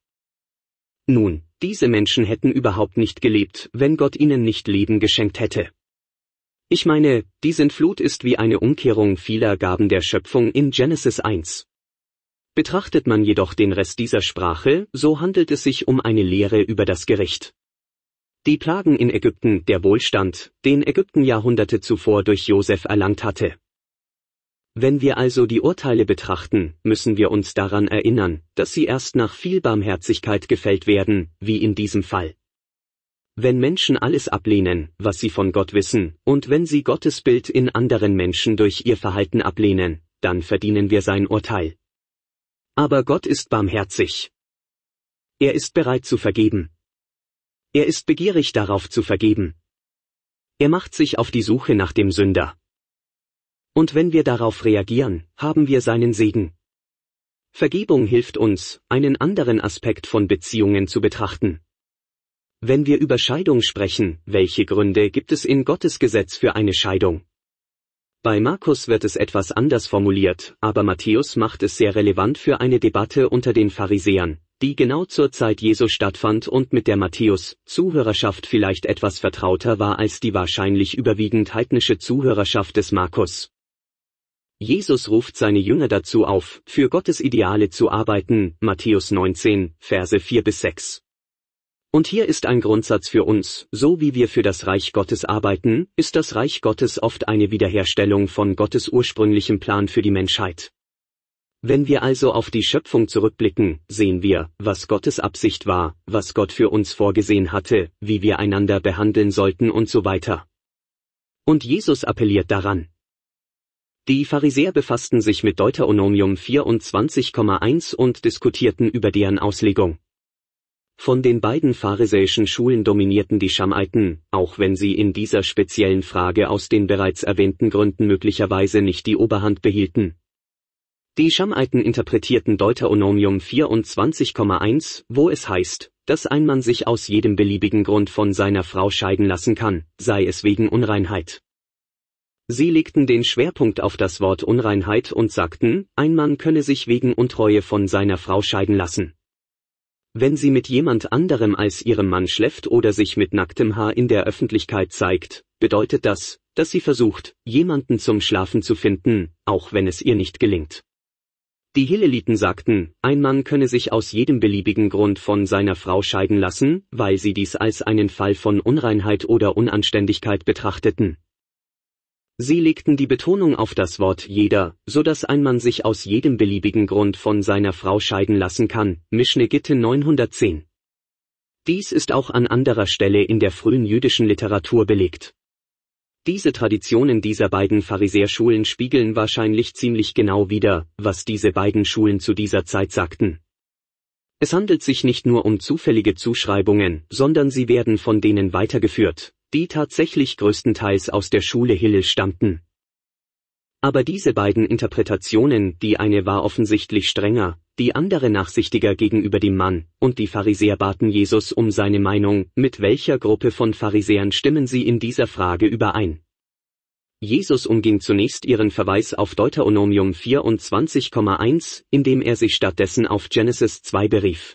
Nun, diese Menschen hätten überhaupt nicht gelebt, wenn Gott ihnen nicht Leben geschenkt hätte. Ich meine, die Sintflut ist wie eine Umkehrung vieler Gaben der Schöpfung in Genesis eins. Betrachtet man jedoch den Rest dieser Sprache, so handelt es sich um eine Lehre über das Gericht. Die Plagen in Ägypten, der Wohlstand, den Ägypten Jahrhunderte zuvor durch Josef erlangt hatte. Wenn wir also die Urteile betrachten, müssen wir uns daran erinnern, dass sie erst nach viel Barmherzigkeit gefällt werden, wie in diesem Fall. Wenn Menschen alles ablehnen, was sie von Gott wissen, und wenn sie Gottes Bild in anderen Menschen durch ihr Verhalten ablehnen, dann verdienen wir sein Urteil. Aber Gott ist barmherzig. Er ist bereit zu vergeben. Er ist begierig darauf zu vergeben. Er macht sich auf die Suche nach dem Sünder. Und wenn wir darauf reagieren, haben wir seinen Segen. Vergebung hilft uns, einen anderen Aspekt von Beziehungen zu betrachten. Wenn wir über Scheidung sprechen, welche Gründe gibt es in Gottes Gesetz für eine Scheidung? Bei Markus wird es etwas anders formuliert, aber Matthäus macht es sehr relevant für eine Debatte unter den Pharisäern, die genau zur Zeit Jesu stattfand und mit der Matthäus-Zuhörerschaft vielleicht etwas vertrauter war als die wahrscheinlich überwiegend heidnische Zuhörerschaft des Markus. Jesus ruft seine Jünger dazu auf, für Gottes Ideale zu arbeiten, Matthäus neunzehn, Verse vier bis sechs. Und hier ist ein Grundsatz für uns, so wie wir für das Reich Gottes arbeiten, ist das Reich Gottes oft eine Wiederherstellung von Gottes ursprünglichem Plan für die Menschheit. Wenn wir also auf die Schöpfung zurückblicken, sehen wir, was Gottes Absicht war, was Gott für uns vorgesehen hatte, wie wir einander behandeln sollten und so weiter. Und Jesus appelliert daran. Die Pharisäer befassten sich mit Deuteronomium vierundzwanzig Komma eins und diskutierten über deren Auslegung. Von den beiden pharisäischen Schulen dominierten die Schamiten, auch wenn sie in dieser speziellen Frage aus den bereits erwähnten Gründen möglicherweise nicht die Oberhand behielten. Die Schamiten interpretierten Deuteronomium vierundzwanzig Komma eins, wo es heißt, dass ein Mann sich aus jedem beliebigen Grund von seiner Frau scheiden lassen kann, sei es wegen Unreinheit. Sie legten den Schwerpunkt auf das Wort Unreinheit und sagten, ein Mann könne sich wegen Untreue von seiner Frau scheiden lassen. Wenn sie mit jemand anderem als ihrem Mann schläft oder sich mit nacktem Haar in der Öffentlichkeit zeigt, bedeutet das, dass sie versucht, jemanden zum Schlafen zu finden, auch wenn es ihr nicht gelingt. Die Hilleliten sagten, ein Mann könne sich aus jedem beliebigen Grund von seiner Frau scheiden lassen, weil sie dies als einen Fall von Unreinheit oder Unanständigkeit betrachteten. Sie legten die Betonung auf das Wort jeder, so dass ein Mann sich aus jedem beliebigen Grund von seiner Frau scheiden lassen kann, Mischne Gitte neunhundertzehn. Dies ist auch an anderer Stelle in der frühen jüdischen Literatur belegt. Diese Traditionen dieser beiden Pharisäerschulen spiegeln wahrscheinlich ziemlich genau wider, was diese beiden Schulen zu dieser Zeit sagten. Es handelt sich nicht nur um zufällige Zuschreibungen, sondern sie werden von denen weitergeführt, die tatsächlich größtenteils aus der Schule Hillel stammten. Aber diese beiden Interpretationen, die eine war offensichtlich strenger, die andere nachsichtiger gegenüber dem Mann, und die Pharisäer baten Jesus um seine Meinung, mit welcher Gruppe von Pharisäern stimmen sie in dieser Frage überein. Jesus umging zunächst ihren Verweis auf Deuteronomium vierundzwanzig Komma eins, indem er sich stattdessen auf Genesis zwei berief.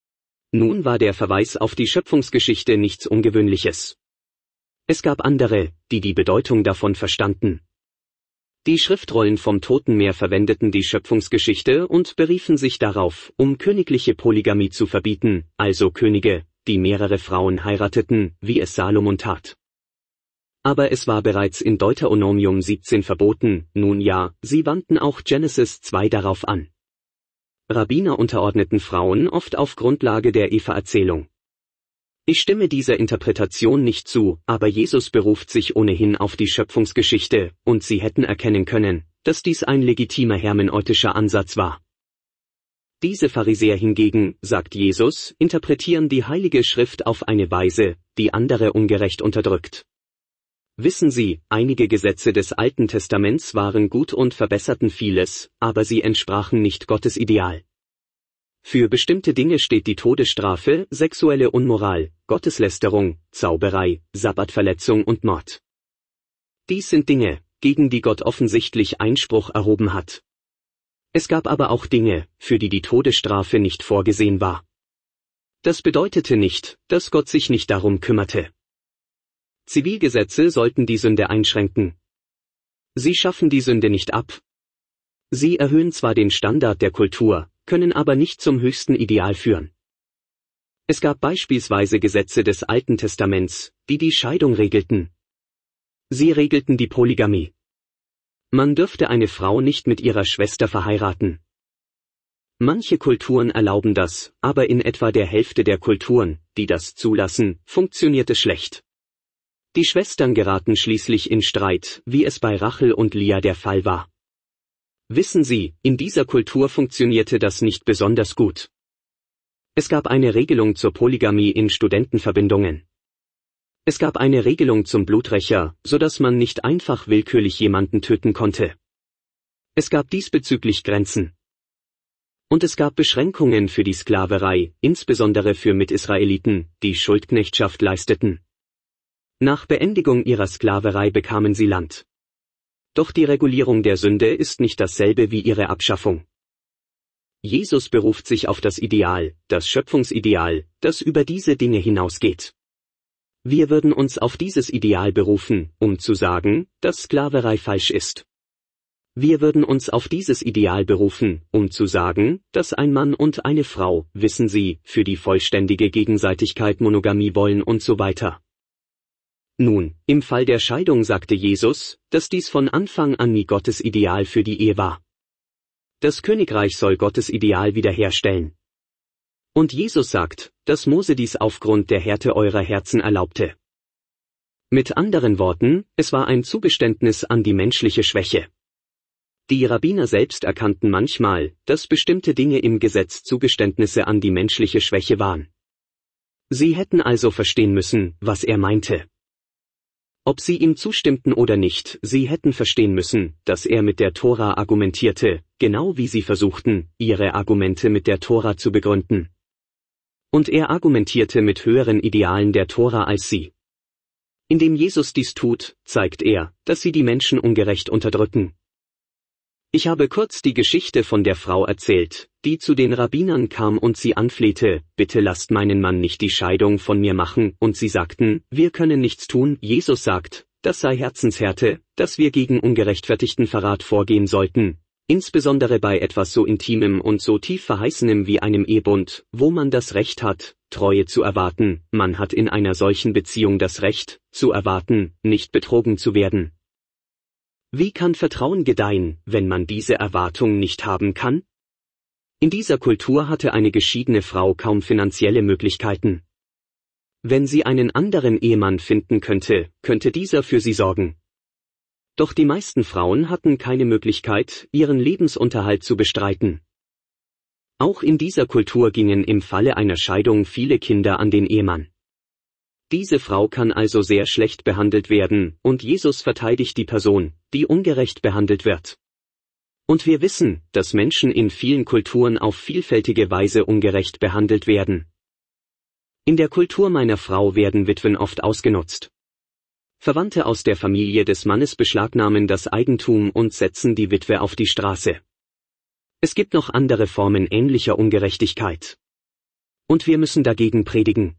Nun war der Verweis auf die Schöpfungsgeschichte nichts Ungewöhnliches. Es gab andere, die die Bedeutung davon verstanden. Die Schriftrollen vom Toten Meer verwendeten die Schöpfungsgeschichte und beriefen sich darauf, um königliche Polygamie zu verbieten, also Könige, die mehrere Frauen heirateten, wie es Salomon tat. Aber es war bereits in Deuteronomium siebzehn verboten, nun ja, sie wandten auch Genesis zwei darauf an. Rabbiner unterordneten Frauen oft auf Grundlage der Eva-Erzählung. Ich stimme dieser Interpretation nicht zu, aber Jesus beruft sich ohnehin auf die Schöpfungsgeschichte, und sie hätten erkennen können, dass dies ein legitimer hermeneutischer Ansatz war. Diese Pharisäer hingegen, sagt Jesus, interpretieren die Heilige Schrift auf eine Weise, die andere ungerecht unterdrückt. Wissen Sie, einige Gesetze des Alten Testaments waren gut und verbesserten vieles, aber sie entsprachen nicht Gottes Ideal. Für bestimmte Dinge steht die Todesstrafe, sexuelle Unmoral, Gotteslästerung, Zauberei, Sabbatverletzung und Mord. Dies sind Dinge, gegen die Gott offensichtlich Einspruch erhoben hat. Es gab aber auch Dinge, für die die Todesstrafe nicht vorgesehen war. Das bedeutete nicht, dass Gott sich nicht darum kümmerte. Zivilgesetze sollten die Sünde einschränken. Sie schaffen die Sünde nicht ab. Sie erhöhen zwar den Standard der Kultur, können aber nicht zum höchsten Ideal führen. Es gab beispielsweise Gesetze des Alten Testaments, die die Scheidung regelten. Sie regelten die Polygamie. Man dürfte eine Frau nicht mit ihrer Schwester verheiraten. Manche Kulturen erlauben das, aber in etwa der Hälfte der Kulturen, die das zulassen, funktioniert es schlecht. Die Schwestern geraten schließlich in Streit, wie es bei Rachel und Lia der Fall war. Wissen Sie, in dieser Kultur funktionierte das nicht besonders gut. Es gab eine Regelung zur Polygamie in Studentenverbindungen. Es gab eine Regelung zum Bluträcher, so dass man nicht einfach willkürlich jemanden töten konnte. Es gab diesbezüglich Grenzen. Und es gab Beschränkungen für die Sklaverei, insbesondere für Mitisraeliten, die Schuldknechtschaft leisteten. Nach Beendigung ihrer Sklaverei bekamen sie Land. Doch die Regulierung der Sünde ist nicht dasselbe wie ihre Abschaffung. Jesus beruft sich auf das Ideal, das Schöpfungsideal, das über diese Dinge hinausgeht. Wir würden uns auf dieses Ideal berufen, um zu sagen, dass Sklaverei falsch ist. Wir würden uns auf dieses Ideal berufen, um zu sagen, dass ein Mann und eine Frau, wissen Sie, für die vollständige Gegenseitigkeit Monogamie wollen und so weiter. Nun, im Fall der Scheidung sagte Jesus, dass dies von Anfang an nie Gottes Ideal für die Ehe war. Das Königreich soll Gottes Ideal wiederherstellen. Und Jesus sagt, dass Mose dies aufgrund der Härte eurer Herzen erlaubte. Mit anderen Worten, es war ein Zugeständnis an die menschliche Schwäche. Die Rabbiner selbst erkannten manchmal, dass bestimmte Dinge im Gesetz Zugeständnisse an die menschliche Schwäche waren. Sie hätten also verstehen müssen, was er meinte. Ob sie ihm zustimmten oder nicht, sie hätten verstehen müssen, dass er mit der Tora argumentierte, genau wie sie versuchten, ihre Argumente mit der Tora zu begründen. Und er argumentierte mit höheren Idealen der Tora als sie. Indem Jesus dies tut, zeigt er, dass sie die Menschen ungerecht unterdrücken. Ich habe kurz die Geschichte von der Frau erzählt, die zu den Rabbinern kam und sie anflehte, bitte lasst meinen Mann nicht die Scheidung von mir machen, und sie sagten, wir können nichts tun. Jesus sagt, das sei Herzenshärte, dass wir gegen ungerechtfertigten Verrat vorgehen sollten, insbesondere bei etwas so Intimem und so tief Verheißenem wie einem Ehebund, wo man das Recht hat, Treue zu erwarten, man hat in einer solchen Beziehung das Recht, zu erwarten, nicht betrogen zu werden. Wie kann Vertrauen gedeihen, wenn man diese Erwartung nicht haben kann? In dieser Kultur hatte eine geschiedene Frau kaum finanzielle Möglichkeiten. Wenn sie einen anderen Ehemann finden könnte, könnte dieser für sie sorgen. Doch die meisten Frauen hatten keine Möglichkeit, ihren Lebensunterhalt zu bestreiten. Auch in dieser Kultur gingen im Falle einer Scheidung viele Kinder an den Ehemann. Diese Frau kann also sehr schlecht behandelt werden, und Jesus verteidigt die Person, die ungerecht behandelt wird. Und wir wissen, dass Menschen in vielen Kulturen auf vielfältige Weise ungerecht behandelt werden. In der Kultur meiner Frau werden Witwen oft ausgenutzt. Verwandte aus der Familie des Mannes beschlagnahmen das Eigentum und setzen die Witwe auf die Straße. Es gibt noch andere Formen ähnlicher Ungerechtigkeit. Und wir müssen dagegen predigen.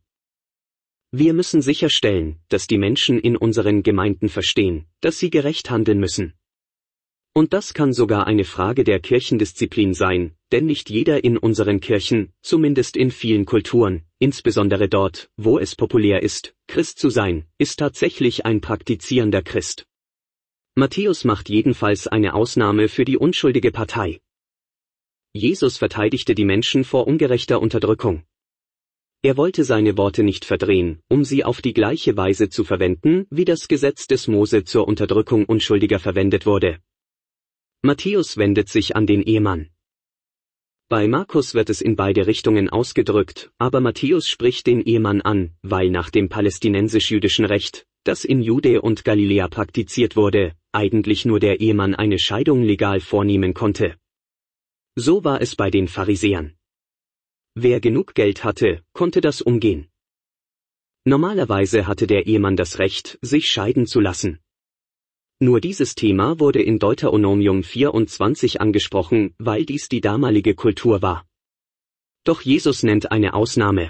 Wir müssen sicherstellen, dass die Menschen in unseren Gemeinden verstehen, dass sie gerecht handeln müssen. Und das kann sogar eine Frage der Kirchendisziplin sein, denn nicht jeder in unseren Kirchen, zumindest in vielen Kulturen, insbesondere dort, wo es populär ist, Christ zu sein, ist tatsächlich ein praktizierender Christ. Matthäus macht jedenfalls eine Ausnahme für die unschuldige Partei. Jesus verteidigte die Menschen vor ungerechter Unterdrückung. Er wollte seine Worte nicht verdrehen, um sie auf die gleiche Weise zu verwenden, wie das Gesetz des Mose zur Unterdrückung Unschuldiger verwendet wurde. Matthäus wendet sich an den Ehemann. Bei Markus wird es in beide Richtungen ausgedrückt, aber Matthäus spricht den Ehemann an, weil nach dem palästinensisch-jüdischen Recht, das in Judäa und Galiläa praktiziert wurde, eigentlich nur der Ehemann eine Scheidung legal vornehmen konnte. So war es bei den Pharisäern. Wer genug Geld hatte, konnte das umgehen. Normalerweise hatte der Ehemann das Recht, sich scheiden zu lassen. Nur dieses Thema wurde in Deuteronomium vierundzwanzig angesprochen, weil dies die damalige Kultur war. Doch Jesus nennt eine Ausnahme.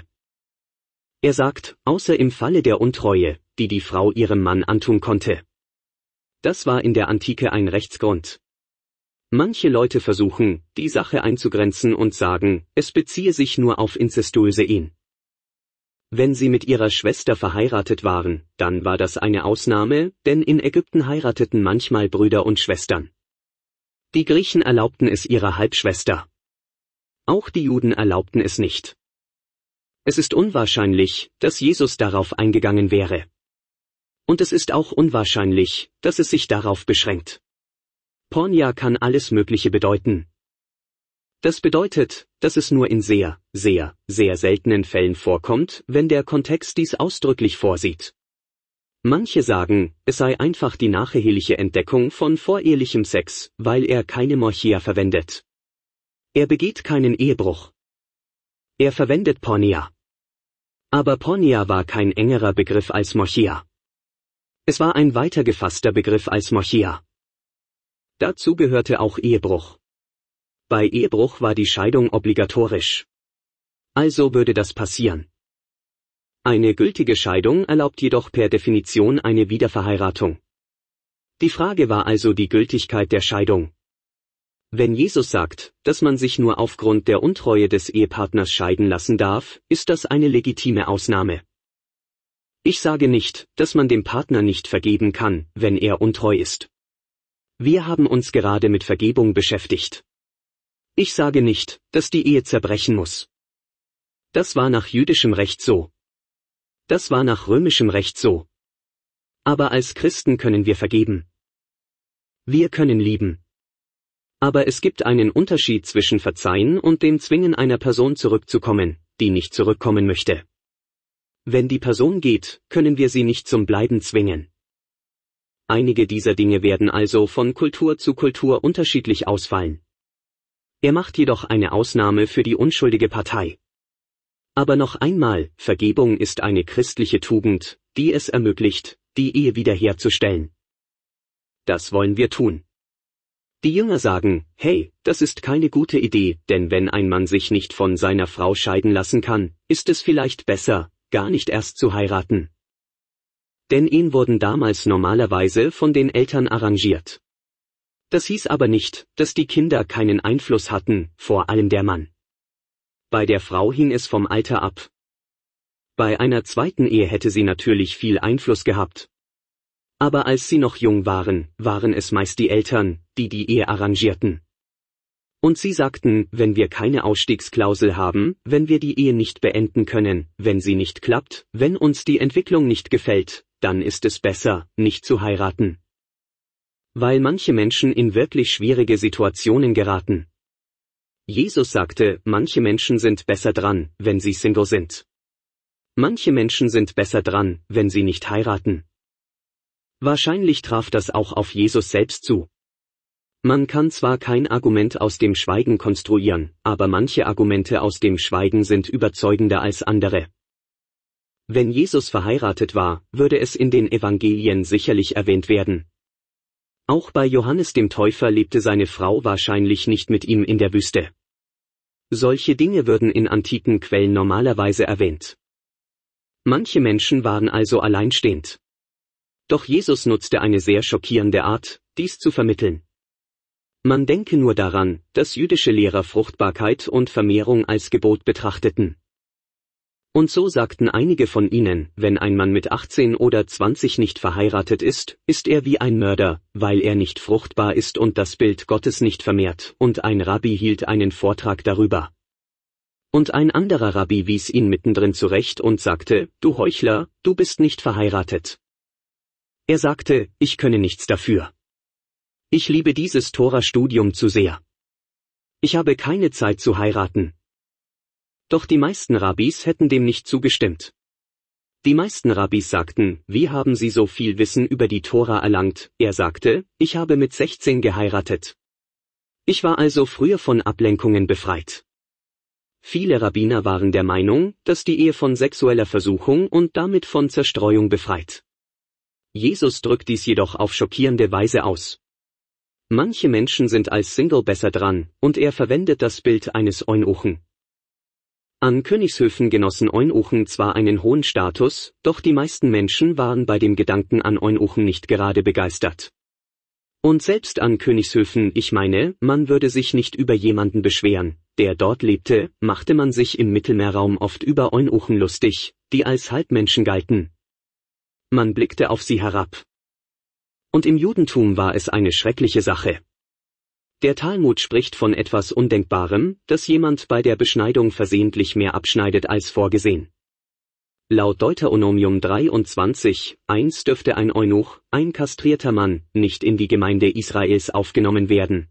Er sagt, außer im Falle der Untreue, die die Frau ihrem Mann antun konnte. Das war in der Antike ein Rechtsgrund. Manche Leute versuchen, die Sache einzugrenzen und sagen, es beziehe sich nur auf inzestuöse Ehen. Wenn sie mit ihrer Schwester verheiratet waren, dann war das eine Ausnahme, denn in Ägypten heirateten manchmal Brüder und Schwestern. Die Griechen erlaubten es ihrer Halbschwester. Auch die Juden erlaubten es nicht. Es ist unwahrscheinlich, dass Jesus darauf eingegangen wäre. Und es ist auch unwahrscheinlich, dass es sich darauf beschränkt. Porneia kann alles Mögliche bedeuten. Das bedeutet, dass es nur in sehr, sehr, sehr seltenen Fällen vorkommt, wenn der Kontext dies ausdrücklich vorsieht. Manche sagen, es sei einfach die nacheheliche Entdeckung von vorehelichem Sex, weil er keine Morchia verwendet. Er begeht keinen Ehebruch. Er verwendet Porneia. Aber Porneia war kein engerer Begriff als Morchia. Es war ein weiter gefasster Begriff als Morchia. Dazu gehörte auch Ehebruch. Bei Ehebruch war die Scheidung obligatorisch. Also würde das passieren. Eine gültige Scheidung erlaubt jedoch per Definition eine Wiederverheiratung. Die Frage war also die Gültigkeit der Scheidung. Wenn Jesus sagt, dass man sich nur aufgrund der Untreue des Ehepartners scheiden lassen darf, ist das eine legitime Ausnahme. Ich sage nicht, dass man dem Partner nicht vergeben kann, wenn er untreu ist. Wir haben uns gerade mit Vergebung beschäftigt. Ich sage nicht, dass die Ehe zerbrechen muss. Das war nach jüdischem Recht so. Das war nach römischem Recht so. Aber als Christen können wir vergeben. Wir können lieben. Aber es gibt einen Unterschied zwischen Verzeihen und dem Zwingen einer Person zurückzukommen, die nicht zurückkommen möchte. Wenn die Person geht, können wir sie nicht zum Bleiben zwingen. Einige dieser Dinge werden also von Kultur zu Kultur unterschiedlich ausfallen. Er macht jedoch eine Ausnahme für die unschuldige Partei. Aber noch einmal, Vergebung ist eine christliche Tugend, die es ermöglicht, die Ehe wiederherzustellen. Das wollen wir tun. Die Jünger sagen, hey, das ist keine gute Idee, denn wenn ein Mann sich nicht von seiner Frau scheiden lassen kann, ist es vielleicht besser, gar nicht erst zu heiraten. Denn Ehen wurden damals normalerweise von den Eltern arrangiert. Das hieß aber nicht, dass die Kinder keinen Einfluss hatten, vor allem der Mann. Bei der Frau hing es vom Alter ab. Bei einer zweiten Ehe hätte sie natürlich viel Einfluss gehabt. Aber als sie noch jung waren, waren es meist die Eltern, die die Ehe arrangierten. Und sie sagten, wenn wir keine Ausstiegsklausel haben, wenn wir die Ehe nicht beenden können, wenn sie nicht klappt, wenn uns die Entwicklung nicht gefällt, dann ist es besser, nicht zu heiraten. Weil manche Menschen in wirklich schwierige Situationen geraten. Jesus sagte, manche Menschen sind besser dran, wenn sie Single sind. Manche Menschen sind besser dran, wenn sie nicht heiraten. Wahrscheinlich traf das auch auf Jesus selbst zu. Man kann zwar kein Argument aus dem Schweigen konstruieren, aber manche Argumente aus dem Schweigen sind überzeugender als andere. Wenn Jesus verheiratet war, würde es in den Evangelien sicherlich erwähnt werden. Auch bei Johannes dem Täufer lebte seine Frau wahrscheinlich nicht mit ihm in der Wüste. Solche Dinge würden in antiken Quellen normalerweise erwähnt. Manche Menschen waren also alleinstehend. Doch Jesus nutzte eine sehr schockierende Art, dies zu vermitteln. Man denke nur daran, dass jüdische Lehrer Fruchtbarkeit und Vermehrung als Gebot betrachteten. Und so sagten einige von ihnen, wenn ein Mann mit achtzehn oder zwanzig nicht verheiratet ist, ist er wie ein Mörder, weil er nicht fruchtbar ist und das Bild Gottes nicht vermehrt, und ein Rabbi hielt einen Vortrag darüber. Und ein anderer Rabbi wies ihn mittendrin zurecht und sagte, du Heuchler, du bist nicht verheiratet. Er sagte, ich könne nichts dafür. Ich liebe dieses Tora-Studium zu sehr. Ich habe keine Zeit zu heiraten. Doch die meisten Rabbis hätten dem nicht zugestimmt. Die meisten Rabbis sagten, wie haben sie so viel Wissen über die Tora erlangt? Er sagte, ich habe mit sechzehn geheiratet. Ich war also früher von Ablenkungen befreit. Viele Rabbiner waren der Meinung, dass die Ehe von sexueller Versuchung und damit von Zerstreuung befreit. Jesus drückt dies jedoch auf schockierende Weise aus. Manche Menschen sind als Single besser dran, und er verwendet das Bild eines Eunuchen. An Königshöfen genossen Eunuchen zwar einen hohen Status, doch die meisten Menschen waren bei dem Gedanken an Eunuchen nicht gerade begeistert. Und selbst an Königshöfen, ich meine, man würde sich nicht über jemanden beschweren, der dort lebte, machte man sich im Mittelmeerraum oft über Eunuchen lustig, die als Halbmenschen galten. Man blickte auf sie herab. Und im Judentum war es eine schreckliche Sache. Der Talmud spricht von etwas Undenkbarem, dass jemand bei der Beschneidung versehentlich mehr abschneidet als vorgesehen. Laut Deuteronomium dreiundzwanzig, eins dürfte ein Eunuch, ein kastrierter Mann, nicht in die Gemeinde Israels aufgenommen werden.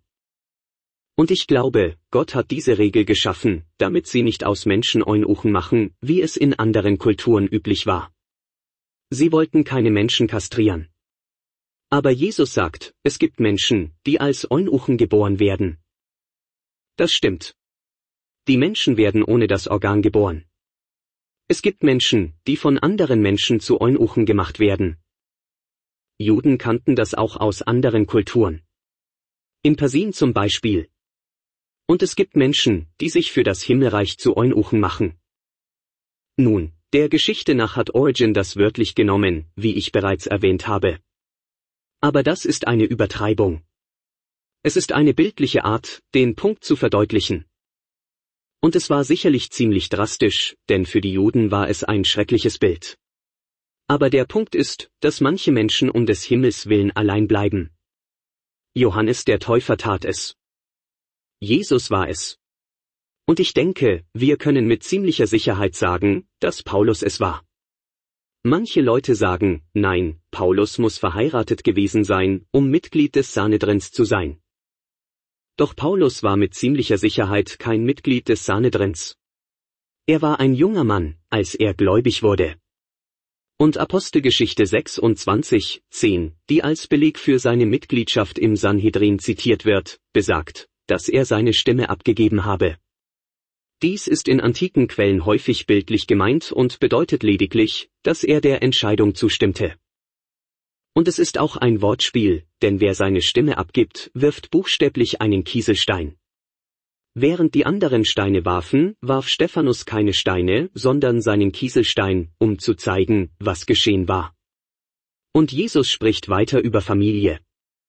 Und ich glaube, Gott hat diese Regel geschaffen, damit sie nicht aus Menschen Eunuchen machen, wie es in anderen Kulturen üblich war. Sie wollten keine Menschen kastrieren. Aber Jesus sagt, es gibt Menschen, die als Eunuchen geboren werden. Das stimmt. Die Menschen werden ohne das Organ geboren. Es gibt Menschen, die von anderen Menschen zu Eunuchen gemacht werden. Juden kannten das auch aus anderen Kulturen. In Persien zum Beispiel. Und es gibt Menschen, die sich für das Himmelreich zu Eunuchen machen. Nun, der Geschichte nach hat Origen das wörtlich genommen, wie ich bereits erwähnt habe. Aber das ist eine Übertreibung. Es ist eine bildliche Art, den Punkt zu verdeutlichen. Und es war sicherlich ziemlich drastisch, denn für die Juden war es ein schreckliches Bild. Aber der Punkt ist, dass manche Menschen um des Himmels willen allein bleiben. Johannes der Täufer tat es. Jesus war es. Und ich denke, wir können mit ziemlicher Sicherheit sagen, dass Paulus es war. Manche Leute sagen, nein, Paulus muss verheiratet gewesen sein, um Mitglied des Sanhedrins zu sein. Doch Paulus war mit ziemlicher Sicherheit kein Mitglied des Sanhedrins. Er war ein junger Mann, als er gläubig wurde. Und Apostelgeschichte sechsundzwanzig, zehn, die als Beleg für seine Mitgliedschaft im Sanhedrin zitiert wird, besagt, dass er seine Stimme abgegeben habe. Dies ist in antiken Quellen häufig bildlich gemeint und bedeutet lediglich, dass er der Entscheidung zustimmte. Und es ist auch ein Wortspiel, denn wer seine Stimme abgibt, wirft buchstäblich einen Kieselstein. Während die anderen Steine warfen, warf Stephanus keine Steine, sondern seinen Kieselstein, um zu zeigen, was geschehen war. Und Jesus spricht weiter über Familie.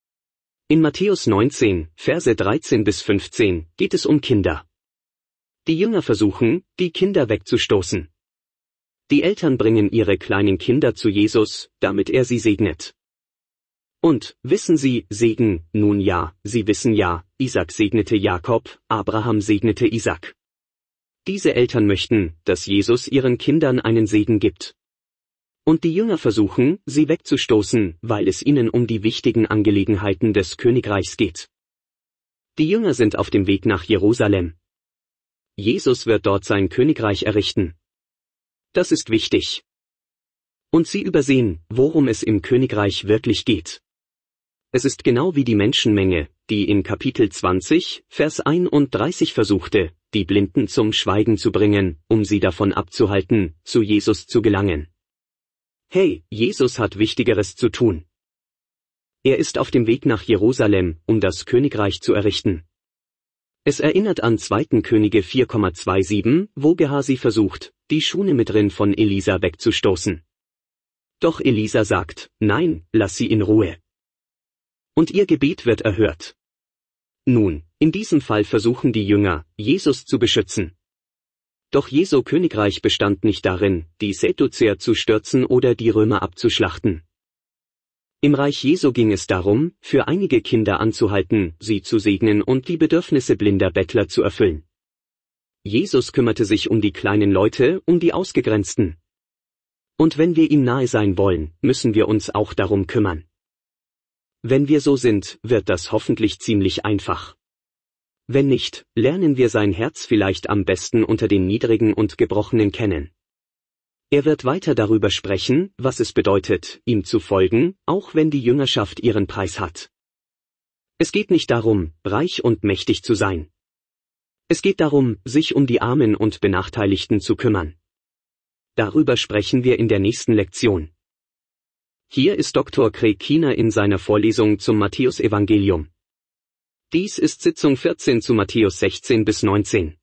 In Matthäus neunzehn, Verse dreizehn bis fünfzehn, geht es um Kinder. Die Jünger versuchen, die Kinder wegzustoßen. Die Eltern bringen ihre kleinen Kinder zu Jesus, damit er sie segnet. Und, wissen Sie, Segen, nun ja, Sie wissen ja, Isaac segnete Jakob, Abraham segnete Isaac. Diese Eltern möchten, dass Jesus ihren Kindern einen Segen gibt. Und die Jünger versuchen, sie wegzustoßen, weil es ihnen um die wichtigen Angelegenheiten des Königreichs geht. Die Jünger sind auf dem Weg nach Jerusalem. Jesus wird dort sein Königreich errichten. Das ist wichtig. Und sie übersehen, worum es im Königreich wirklich geht. Es ist genau wie die Menschenmenge, die in Kapitel zwanzig, Vers einunddreißig versuchte, die Blinden zum Schweigen zu bringen, um sie davon abzuhalten, zu Jesus zu gelangen. Hey, Jesus hat Wichtigeres zu tun. Er ist auf dem Weg nach Jerusalem, um das Königreich zu errichten. Es erinnert an zweiten Könige vier siebenundzwanzig, wo Gehasi versucht, die Schunemitrin von Elisa wegzustoßen. Doch Elisa sagt, nein, lass sie in Ruhe. Und ihr Gebet wird erhört. Nun, in diesem Fall versuchen die Jünger, Jesus zu beschützen. Doch Jesu Königreich bestand nicht darin, die Sadduzäer zu stürzen oder die Römer abzuschlachten. Im Reich Jesu ging es darum, für einige Kinder anzuhalten, sie zu segnen und die Bedürfnisse blinder Bettler zu erfüllen. Jesus kümmerte sich um die kleinen Leute, um die Ausgegrenzten. Und wenn wir ihm nahe sein wollen, müssen wir uns auch darum kümmern. Wenn wir so sind, wird das hoffentlich ziemlich einfach. Wenn nicht, lernen wir sein Herz vielleicht am besten unter den Niedrigen und Gebrochenen kennen. Er wird weiter darüber sprechen, was es bedeutet, ihm zu folgen, auch wenn die Jüngerschaft ihren Preis hat. Es geht nicht darum, reich und mächtig zu sein. Es geht darum, sich um die Armen und Benachteiligten zu kümmern. Darüber sprechen wir in der nächsten Lektion. Hier ist Doktor Craig Keener in seiner Vorlesung zum Matthäusevangelium. Dies ist Sitzung vierzehn zu Matthäus sechzehn bis neunzehn.